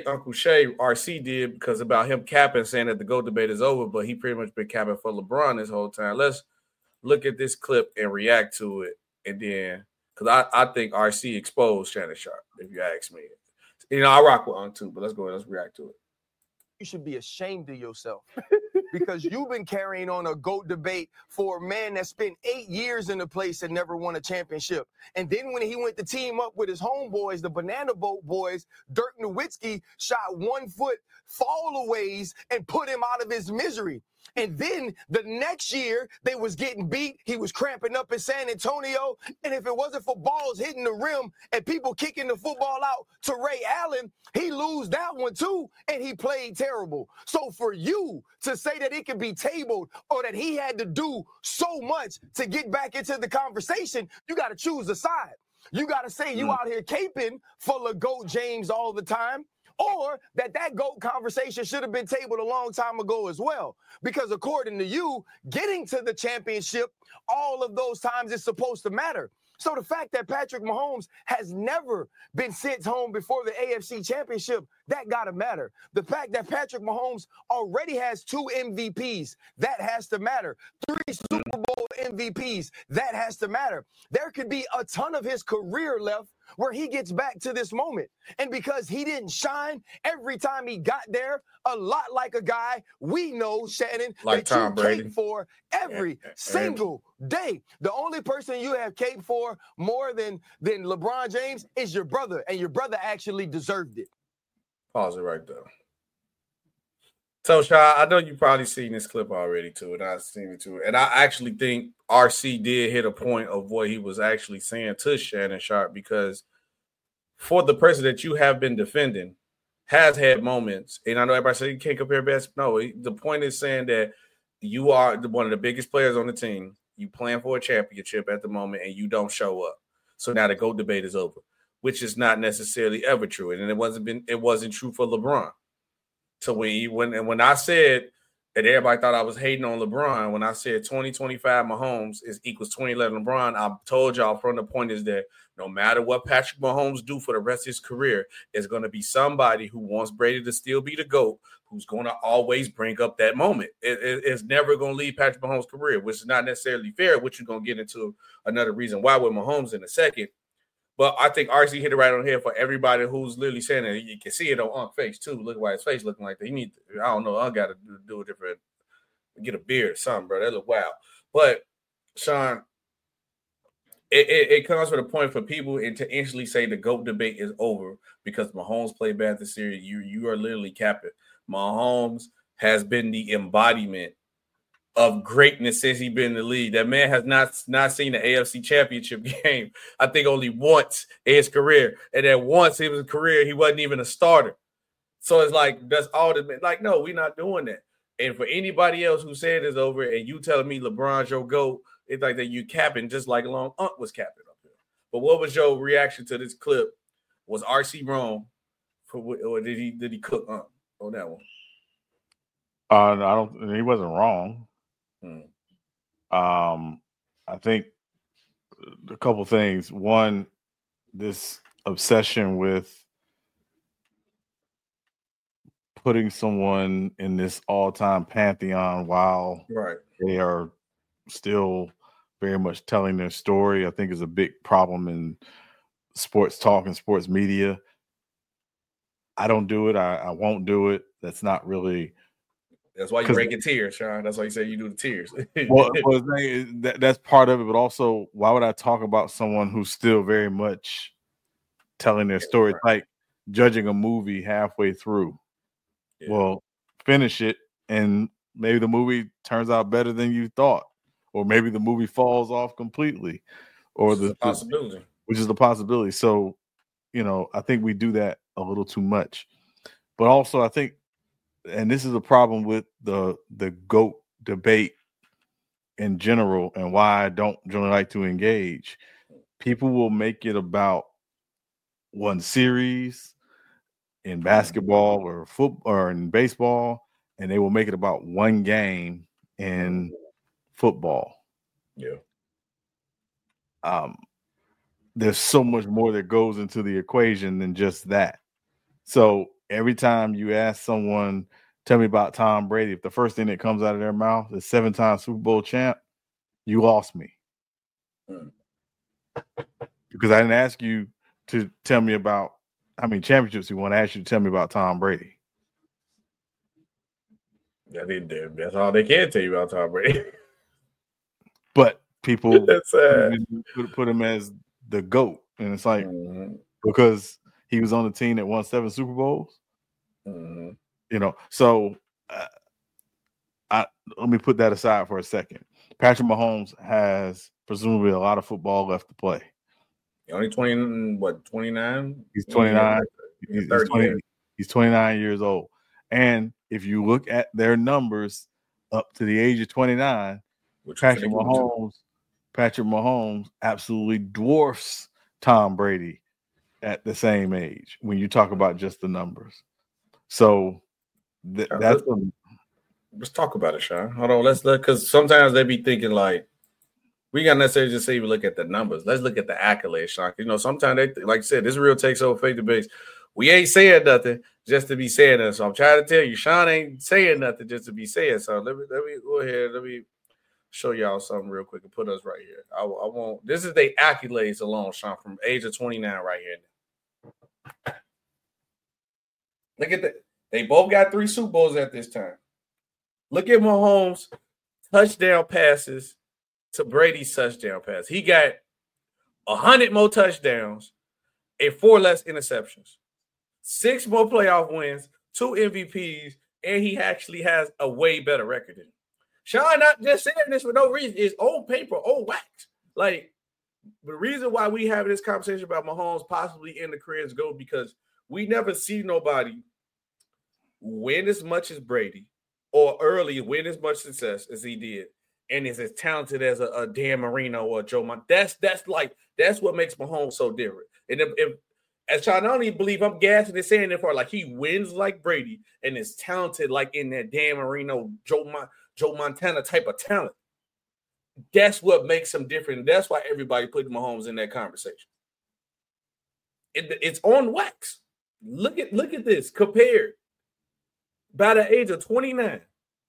RC did, because about him capping, saying that the GOAT debate is over, but he pretty much been capping for LeBron this whole time. Let's look at this clip and react to it. And then, because I think RC exposed Shannon Sharp, if you ask me. I rock with on too, but let's go ahead. Let's react to it. You should be ashamed of yourself because you've been carrying on a GOAT debate for a man that spent 8 years in the place and never won a championship. And then when he went to team up with his homeboys, the Banana Boat Boys, Dirk Nowitzki shot 1 foot fallaways and put him out of his misery. And then the next year, they was getting beat. He was cramping up in San Antonio. And if it wasn't for balls hitting the rim and people kicking the football out to Ray Allen, he lose that one too, and he played terrible. So for you to say that it could be tabled or that he had to do so much to get back into the conversation, you got to choose a side. You got to say you out here caping for LeGoat James all the time, or that GOAT conversation should have been tabled a long time ago as well. Because according to you, getting to the championship, all of those times is supposed to matter. So the fact that Patrick Mahomes has never been sent home before the AFC Championship, that got to matter. The fact that Patrick Mahomes already has 2 MVPs, that has to matter. 3 Super Bowl MVPs, that has to matter. There could be a ton of his career left where he gets back to this moment. And because he didn't shine every time he got there, a lot like a guy we know, Shannon, like that Tom Brady, cape for every single day. The only person you have caped for more than LeBron James is your brother, and your brother actually deserved it. Pause it right there. So, Sha, I know you've probably seen this clip already too, and I've seen it too. And I actually think RC did hit a point of what he was actually saying to Shannon Sharp, because for the person that you have been defending has had moments, and I know everybody said you can't compare best. No, the point is saying that you are one of the biggest players on the team. You playing for a championship at the moment, and you don't show up. So now the GOAT debate is over, which is not necessarily ever true, and it wasn't true for LeBron. So when I said, and everybody thought I was hating on LeBron, when I said 2025 Mahomes is equals 2011 LeBron, I told y'all from the point is that no matter what Patrick Mahomes do for the rest of his career, it's going to be somebody who wants Brady to still be the GOAT, who's going to always bring up that moment. It's never going to leave Patrick Mahomes' career, which is not necessarily fair, which you're going to get into another reason why with Mahomes in a second. But I think RC hit it right on here for everybody who's literally saying it. You can see it on Unk's face too. Look why his face looking like that. I don't know. Unk got to do a different, get a beard or something, bro. That look wild. But Sean, it comes with a point for people to instantly say the GOAT debate is over because Mahomes played bad this series. You are literally capping. Mahomes has been the embodiment of greatness since he's been in the league. That man has not seen the AFC Championship game, I think, only once in his career. And then once in his career, he wasn't even a starter. So it's like, that's all that, like, no, we're not doing that. And for anybody else who said it's over, and you telling me LeBron's your GOAT, it's like that you capping just like Long Unc was capping up here. But what was your reaction to this clip? Was RC wrong, or did he cook Unc on that one? I don't. He wasn't wrong. I think a couple things. One, this obsession with putting someone in this all-time pantheon while they are still very much telling their story, I think is a big problem in sports talk and sports media. I don't do it. I won't do it. That's not really. That's why you break your tears, Sean. That's why you say you do the tears. well, that's part of it. But also, why would I talk about someone who's still very much telling their story? It's like judging a movie halfway through. Yeah. Well, finish it, and maybe the movie turns out better than you thought, or maybe the movie falls off completely, or the possibility, which is the possibility. So, I think we do that a little too much. But also, I think, and this is a problem with the GOAT debate in general, and why I don't generally like to engage. People will make it about one series in basketball or football or in baseball, and they will make it about one game in football. Yeah. There's so much more that goes into the equation than just that. So every time you ask someone, tell me about Tom Brady, if the first thing that comes out of their mouth is 7-time Super Bowl champ, you lost me. Because I didn't ask you to tell me about how many championships you want. I asked you to tell me about Tom Brady. That's all they can tell you about Tom Brady. But people put him as the GOAT. And it's like, because he was on the team that won 7 Super Bowls. So let me put that aside for a second. Patrick Mahomes has presumably a lot of football left to play. Only 29? He's 29. He's 29 years old. And if you look at their numbers up to the age of 29, Patrick Mahomes absolutely dwarfs Tom Brady at the same age when you talk about just the numbers. So that's let's talk about it, Sean. Hold on, because sometimes they be thinking like we got necessarily just say even look at the numbers. Let's look at the accolades, Sean. Sometimes they, like I said, this real takes over fake debates. We ain't saying nothing just to be saying it. So I'm trying to tell you, Sean ain't saying nothing just to be saying. So let me go ahead. Let me show y'all something real quick and put us right here. I won't. This is the accolades alone, Sean, from age of 29 right here. Look at that. They both got 3 Super Bowls at this time. Look at Mahomes' touchdown passes to Brady's touchdown pass. He got 100 more touchdowns and 4 less interceptions, 6 more playoff wins, 2 MVPs, and he actually has a way better record than him. Sean not just saying this for no reason. It's old paper, old wax. Like, the reason why we have this conversation about Mahomes possibly in the career's goal because we never see nobody win as much as Brady or early win as much success as he did and is as talented as a Dan Marino or Joe Montana. That's what makes Mahomes so different. And if as Sean, I don't even believe I'm gassing and saying it for like he wins like Brady and is talented like in that Dan Marino, Joe Montana type of talent. That's what makes him different. That's why everybody put Mahomes in that conversation. It's on wax. Look at this compared by the age of 29.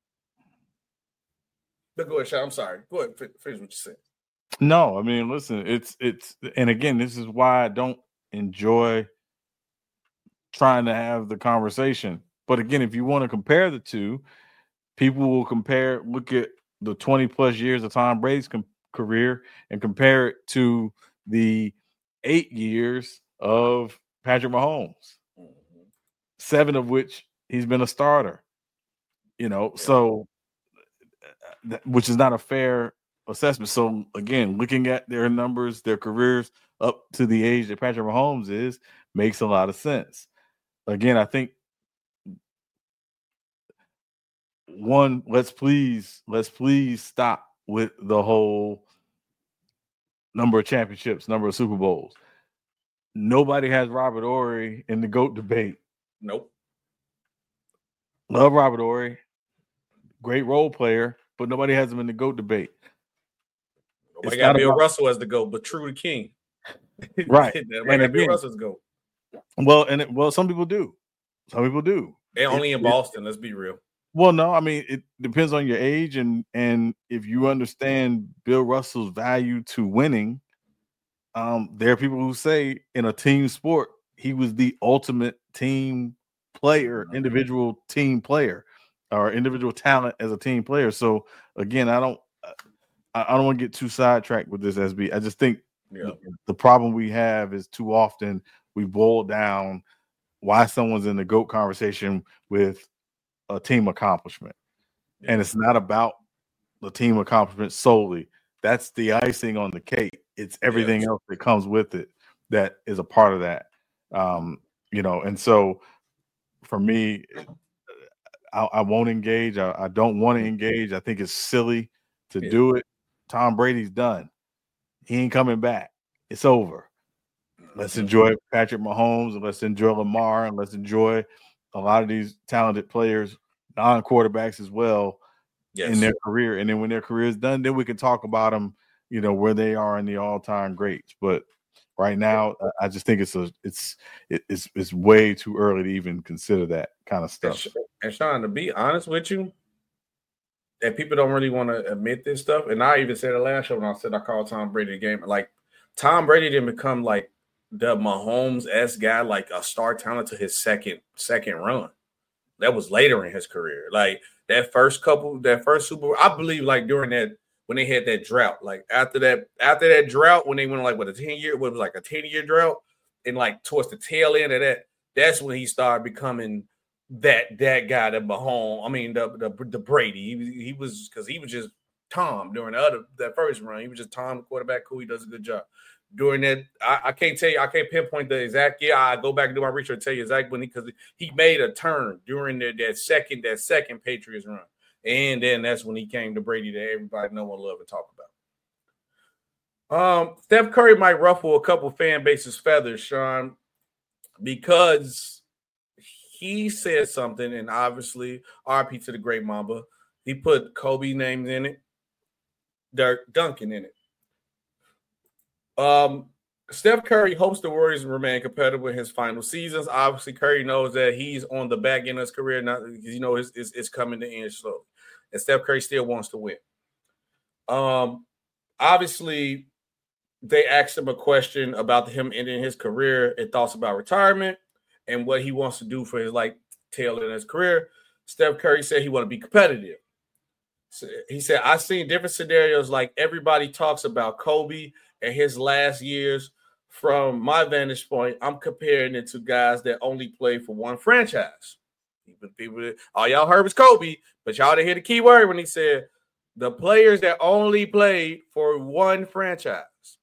But go ahead, Sean. I'm sorry. Go ahead, finish what you said. No, I mean, listen, it's and again, this is why I don't enjoy trying to have the conversation. But again, if you want to compare the two, people will look at the 20 plus years of Tom Brady's career and compare it to the 8 years of Patrick Mahomes, 7 of which he's been a starter, so which is not a fair assessment. So again, looking at their numbers, their careers up to the age that Patrick Mahomes is makes a lot of sense. Again, I think one, let's please stop with the whole number of championships, number of Super Bowls. Nobody has Robert Horry in the GOAT debate. Nope. Love Robert Horry, great role player, but nobody has him in the GOAT debate. Nobody got Bill Russell as the GOAT, but true to King. Right. Nobody got Bill Russell as GOAT. Well, some people do. Some people do. And only in Boston, let's be real. Well, no, I mean, it depends on your age and if you understand Bill Russell's value to winning. There are people who say in a team sport, he was the ultimate team player, individual team player, or individual talent as a team player. So again, I don't want to get too sidetracked with this, SB. I just think the problem we have is too often we boil down why someone's in the GOAT conversation with a team accomplishment. Yeah. And it's not about the team accomplishment solely. That's the icing on the cake. It's everything else that comes with it that is a part of that. And so for me, I won't engage. I don't want to engage. I think it's silly to do it. Tom Brady's done. He ain't coming back. It's over. Let's enjoy Patrick Mahomes, and let's enjoy Lamar, and let's enjoy a lot of these talented players, non-quarterbacks as well, in their career. And then when their career is done, then we can talk about them, where they are in the all-time greats. But right now, I just think it's way too early to even consider that kind of stuff. And Sean, to be honest with you, and people don't really want to admit this stuff, and I even said it last show when I said I called Tom Brady a gamer. Like, Tom Brady didn't become like the Mahomes-esque guy, like a star talent to his second run. That was later in his career. Like that first Super Bowl, I believe, like during that, when they had that drought, like after that drought, when they went like a 10-year drought, and like towards the tail end of that, that's when he started becoming that guy, the Mahomes. I mean, the Brady. He was, because he was just Tom during that first run. He was just Tom, the quarterback. Cool, he does a good job. During that, I can't tell you, I can't pinpoint the exact year. I go back and do my research and tell you exactly when, because he made a turn during that second Patriots run. And then that's when he came to Brady that everybody know and love and talk about. Steph Curry might ruffle a couple fan bases' feathers, Sean, because he said something, and obviously, RP to the great Mamba, he put Kobe names in it, Dirk, Duncan in it. Steph Curry hopes the Warriors remain competitive in his final seasons. Obviously, Curry knows that he's on the back end of his career now, because it's coming to end slowly. And Steph Curry still wants to win. Obviously, they asked him a question about him ending his career and thoughts about retirement and what he wants to do for his tail in his career. Steph Curry said he want to be competitive. So he said, I've seen different scenarios like everybody talks about Kobe and his last years. From my vantage point, I'm comparing it to guys that only play for one franchise. People, all y'all heard was Kobe, but y'all didn't hear the key word when he said the players that only played for one franchise.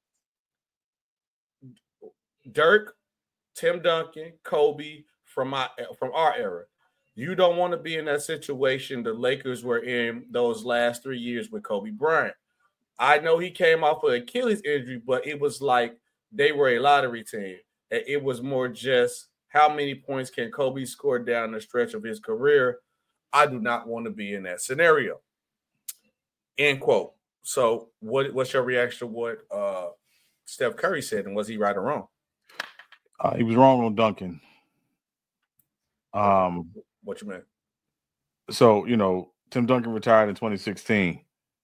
Dirk, Tim Duncan, Kobe, from our era. You don't want to be in that situation the Lakers were in those last 3 years with Kobe Bryant. I know he came off of Achilles injury, but it was like they were a lottery team. And it was more just how many points can Kobe score down the stretch of his career. I do not want to be in that scenario. End quote. So what's your reaction to what Steph Curry said, and was he right or wrong? He was wrong on Duncan. What you mean? So, Tim Duncan retired in 2016.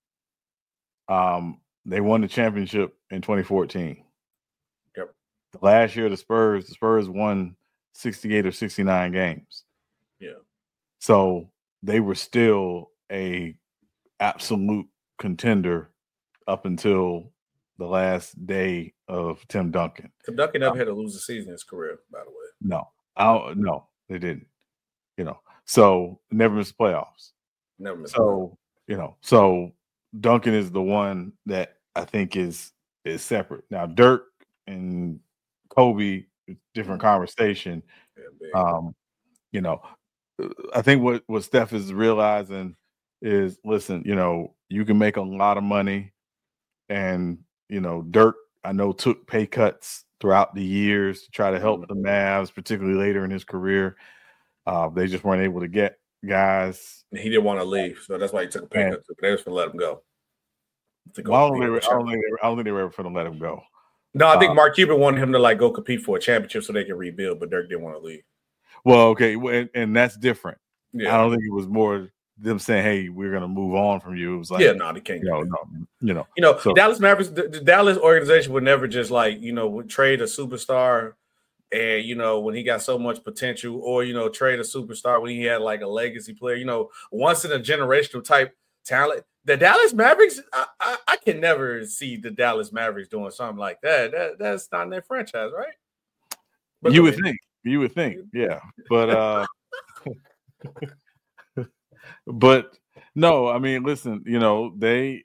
They won the championship in 2014. Yep. The last year, the Spurs won 68 or 69 games. Yeah. So they were still a absolute contender up until the last day of Tim Duncan. Tim Duncan never had to lose a season in his career, by the way. No, they didn't. So never missed playoffs. Never missed. So Duncan is the one that I think is separate. Now Dirk and Kobe, different conversation. Yeah, I think what Steph is realizing is, listen, you can make a lot of money, and Dirk, I know, took pay cuts throughout the years to try to help the Mavs, particularly later in his career. They just weren't able to get guys. He didn't want to leave, so that's why he took a pay cut. But they was going to let him go. I don't think they were ever going to let him go. No, I think Mark Cuban wanted him to go compete for a championship so they can rebuild, but Dirk didn't want to leave. Well, okay, and that's different. Yeah. I don't think it was more them saying, "Hey, we're going to move on from you." It was like, they can't. So, Dallas Mavericks, the Dallas organization would never just would trade a superstar, and when he got so much potential, or trade a superstar when he had a legacy player, once in a generational type talent. The Dallas Mavericks, I can never see the Dallas Mavericks doing something like that. That's not in their franchise, right? But you would think, yeah. But but no, I mean, listen, they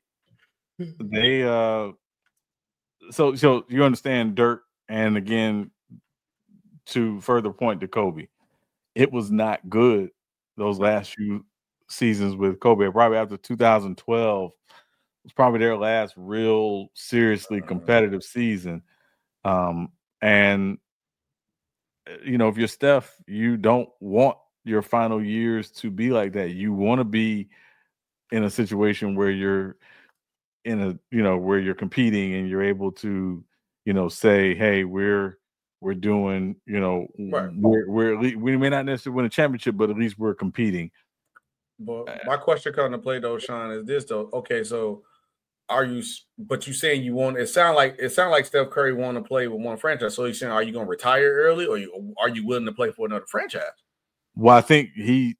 so you understand Dirk, and again, to further point to Kobe, it was not good those last few seasons with Kobe. Probably after 2012 was probably their last real seriously competitive season. And if you're Steph, you don't want your final years to be like that. You want to be in a situation where you're where you're competing and you're able to say, hey, we're doing, right. we may not necessarily win a championship, but at least we're competing. But my question coming to play though, Sean, is this though? Okay, so but you saying you want? It sound like Steph Curry want to play with one franchise. So he's saying, are you going to retire early, or are you willing to play for another franchise? Well, I think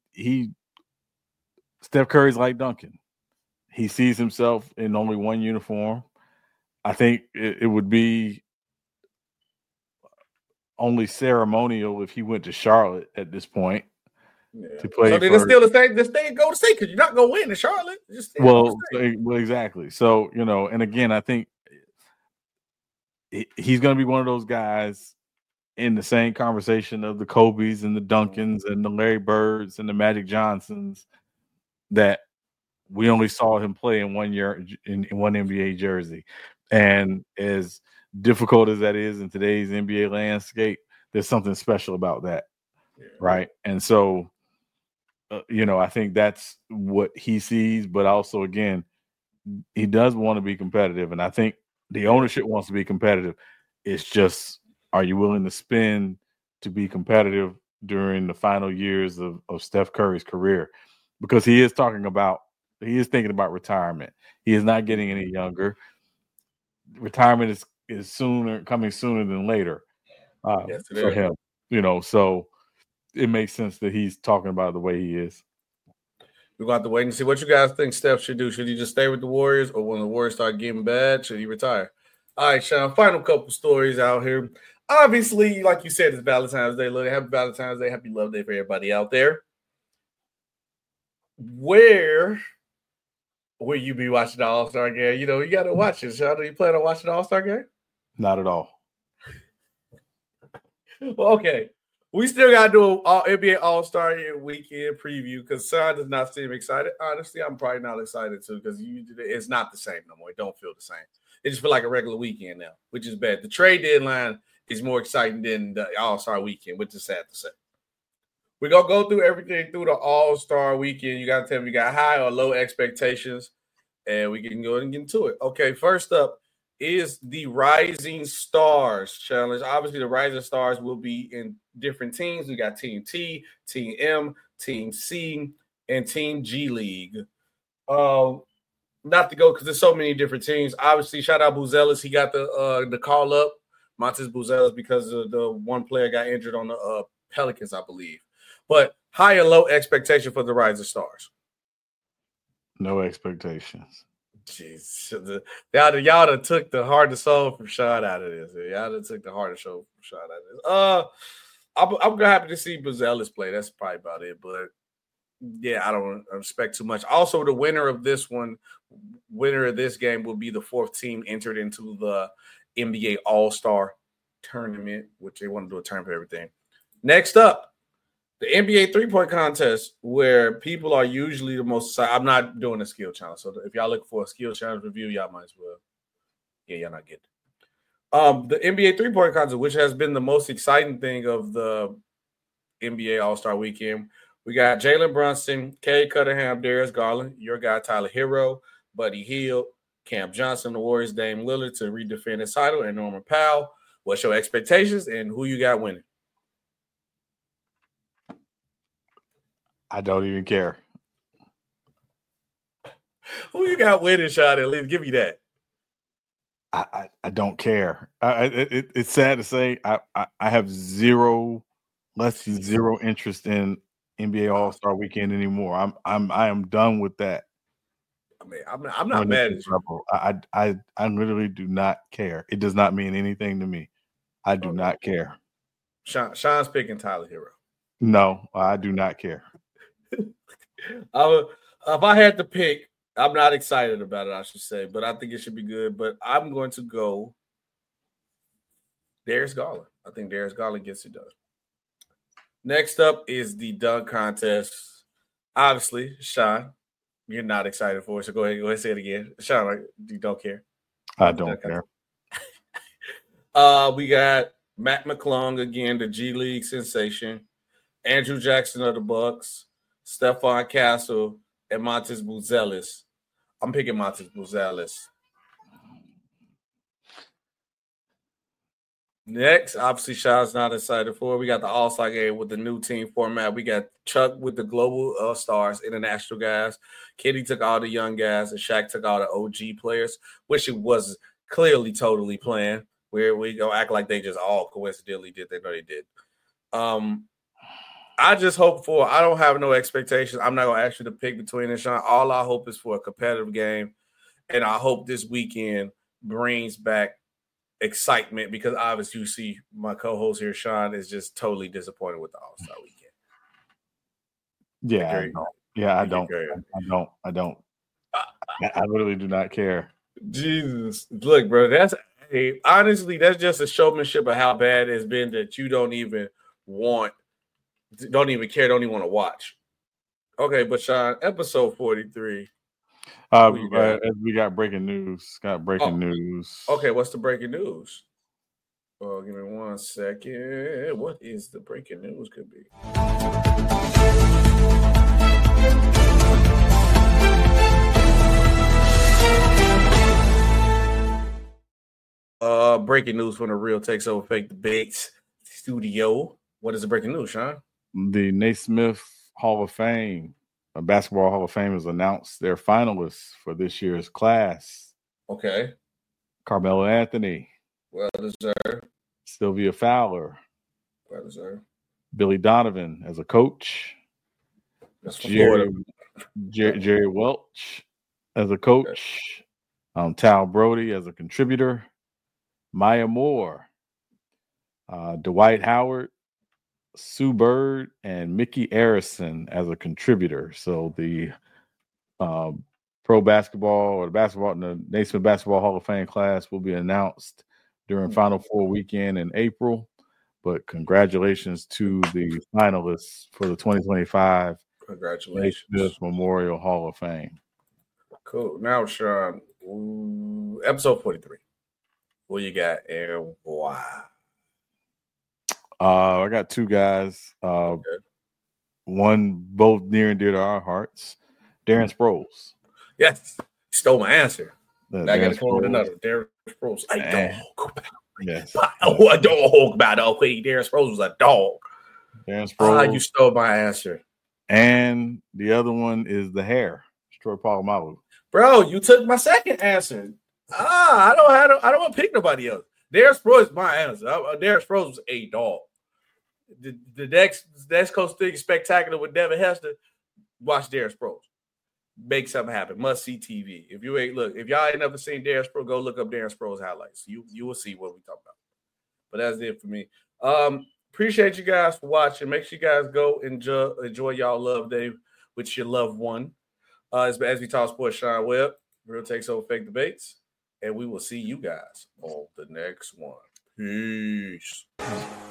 Steph Curry's like Duncan. He sees himself in only one uniform. I think it would be only ceremonial if he went to Charlotte at this point to play. So it's still the same. This thing go to say because you're not going to win in Charlotte. Well, exactly. So and again, I think he's going to be one of those guys in the same conversation of the Kobes and the Duncans and the Larry Birds and the Magic Johnsons that we only saw him play in 1 year in one NBA jersey. And as difficult as that is in today's NBA landscape, there's something special about that. Yeah. Right. And so, I think that's what he sees. But also, again, he does want to be competitive. And I think the ownership wants to be competitive. It's just, are you willing to spend to be competitive during the final years of Steph Curry's career? Because he is thinking about retirement. He is not getting any younger. Retirement is coming sooner than later for him. So it makes sense that he's talking about it the way he is. We're going to have to wait and see what you guys think Steph should do. Should he just stay with the Warriors, or when the Warriors start getting bad, should he retire? All right, Sean, final couple stories out here. Obviously, like you said, it's Valentine's Day. Happy Valentine's Day. Happy Love Day for everybody out there. Where will you be watching the All-Star game? You got to watch it. Sean, do you plan on watching the All-Star game? Not at all. Well, okay. We still got to do an NBA All-Star weekend preview because Sean does not seem excited. Honestly, I'm probably not excited too because it's not the same no more. It don't feel the same. It just feels like a regular weekend now, which is bad. The trade deadline is more exciting than the All-Star weekend, which is sad to say. We're going to go through everything through the All-Star weekend. You got to tell me you got high or low expectations, and we can go ahead and get into it. Okay, first up is the Rising Stars Challenge. Obviously, the Rising Stars will be in different teams. We got Team T, Team M, Team C, and Team G League. Not to go because there's so many different teams. Obviously, shout out Buzelis. He got the call up, Montes Buzelis, because the one player got injured on the Pelicans, I believe. But high and low expectation for the Rising Stars. No expectations. Jeez, y'all done took the heart and soul from Sean out of this. Y'all done took the heart and soul from Sean out of this. I'm happy to see Buzelis play. That's probably about it. But yeah, I don't expect too much. Also, the winner of this game will be the fourth team entered into the NBA All-Star tournament, which they want to do a tournament for everything. Next up, The NBA 3-point contest, where people are usually the most. I'm not doing a skill challenge, so if y'all looking for a skill challenge review, y'all might as well. Yeah, y'all not getting it. The NBA 3-point contest, which has been the most exciting thing of the NBA All-Star Weekend. We got Jalen Brunson, Cade Cunningham, Darius Garland, your guy Tyler Hero, Buddy Hield, Cam Johnson, the Warriors, Dame Lillard to redefend his title, and Norman Powell. What's your expectations and who you got winning? I don't even care. Who you got winning, Sean? At least give me that. I don't care. It's sad to say I have less than zero interest in NBA All-Star Weekend anymore. I am done with that. I mean, I'm not mad at you. I literally do not care. It does not mean anything to me. I do not care. Sean's picking Tyler Hero. No, I do not care. If I had to pick, I'm not excited about it, I should say, but I think it should be good. But I'm going to go Darius Garland. I think Darius Garland gets it done. Next up is the dunk contest. Obviously, Sean, you're not excited for it, so go ahead, say it again. Sean, you don't care. I don't care. We got Matt McClung again, the G League sensation. Andrew Jackson of the Bucks, Stephon Castle, and Montes Buzelis. I'm picking Montes Buzelis. Next, obviously, Sean's not excited for it. We got the All-Star game with the new team format. We got Chuck with the global stars, international guys. Kenny took all the young guys, and Shaq took all the OG players, which it was clearly totally planned. Where we go act like they just all coincidentally did. They know they did. I just hope for. I don't have no expectations. I'm not gonna ask you to pick between and Sean. All I hope is for a competitive game, and I hope this weekend brings back excitement because obviously you see my co-host here, Sean, is just totally disappointed with the All-Star Weekend. I don't. I literally do not care. Jesus, look, bro, honestly, that's just a showmanship of how bad it's been that you don't even care, don't even want to watch. Okay, but Sean, episode 43. We got breaking news. News. Okay, what's the breaking news? Well, give me 1 second. What is the breaking news could be? Breaking news from the Real Takes Over Fake Debates studio. What is the breaking news, Sean? The Naismith Hall of Fame, Basketball Hall of Fame, has announced their finalists for this year's class. Okay. Carmelo Anthony. Well deserved. Sylvia Fowler. Well deserved. Billy Donovan as a coach. That's Jerry Welch as a coach. Okay. Tal Brody as a contributor. Maya Moore. Dwight Howard. Sue Bird and Mickey Arison as a contributor. So the pro basketball or the Naismith Basketball Hall of Fame class will be announced during Final Four weekend in April. But congratulations to the finalists for the 2025 Naismith Memorial Hall of Fame. Cool. Now, Sean, episode 43. What you got and why? I got two guys. One both near and dear to our hearts. Darren Sproles. Yes, he stole my answer. I got to come with another. Darren Sproles. I don't talk about okay. Darren Sproles was a dog. Darren Sproles. You stole my answer. And the other one is the hair. Troy Polamalu. Bro, you took my second answer. I don't want to pick nobody else. Darren Sproles is my answer. Darren Sproles was a dog. The next Coast Thing Spectacular with Devin Hester. Watch Darren Sproles. Make something happen. Must see TV. If y'all ain't never seen Darren Sproles, go look up Darren Sproles highlights. You will see what we talk about. But that's it for me. Appreciate you guys for watching. Make sure you guys go enjoy y'all love day with your loved one. As we talk sports, Sean Webb, Real Takes Over Fake Debates. And we will see you guys on the next one. Peace.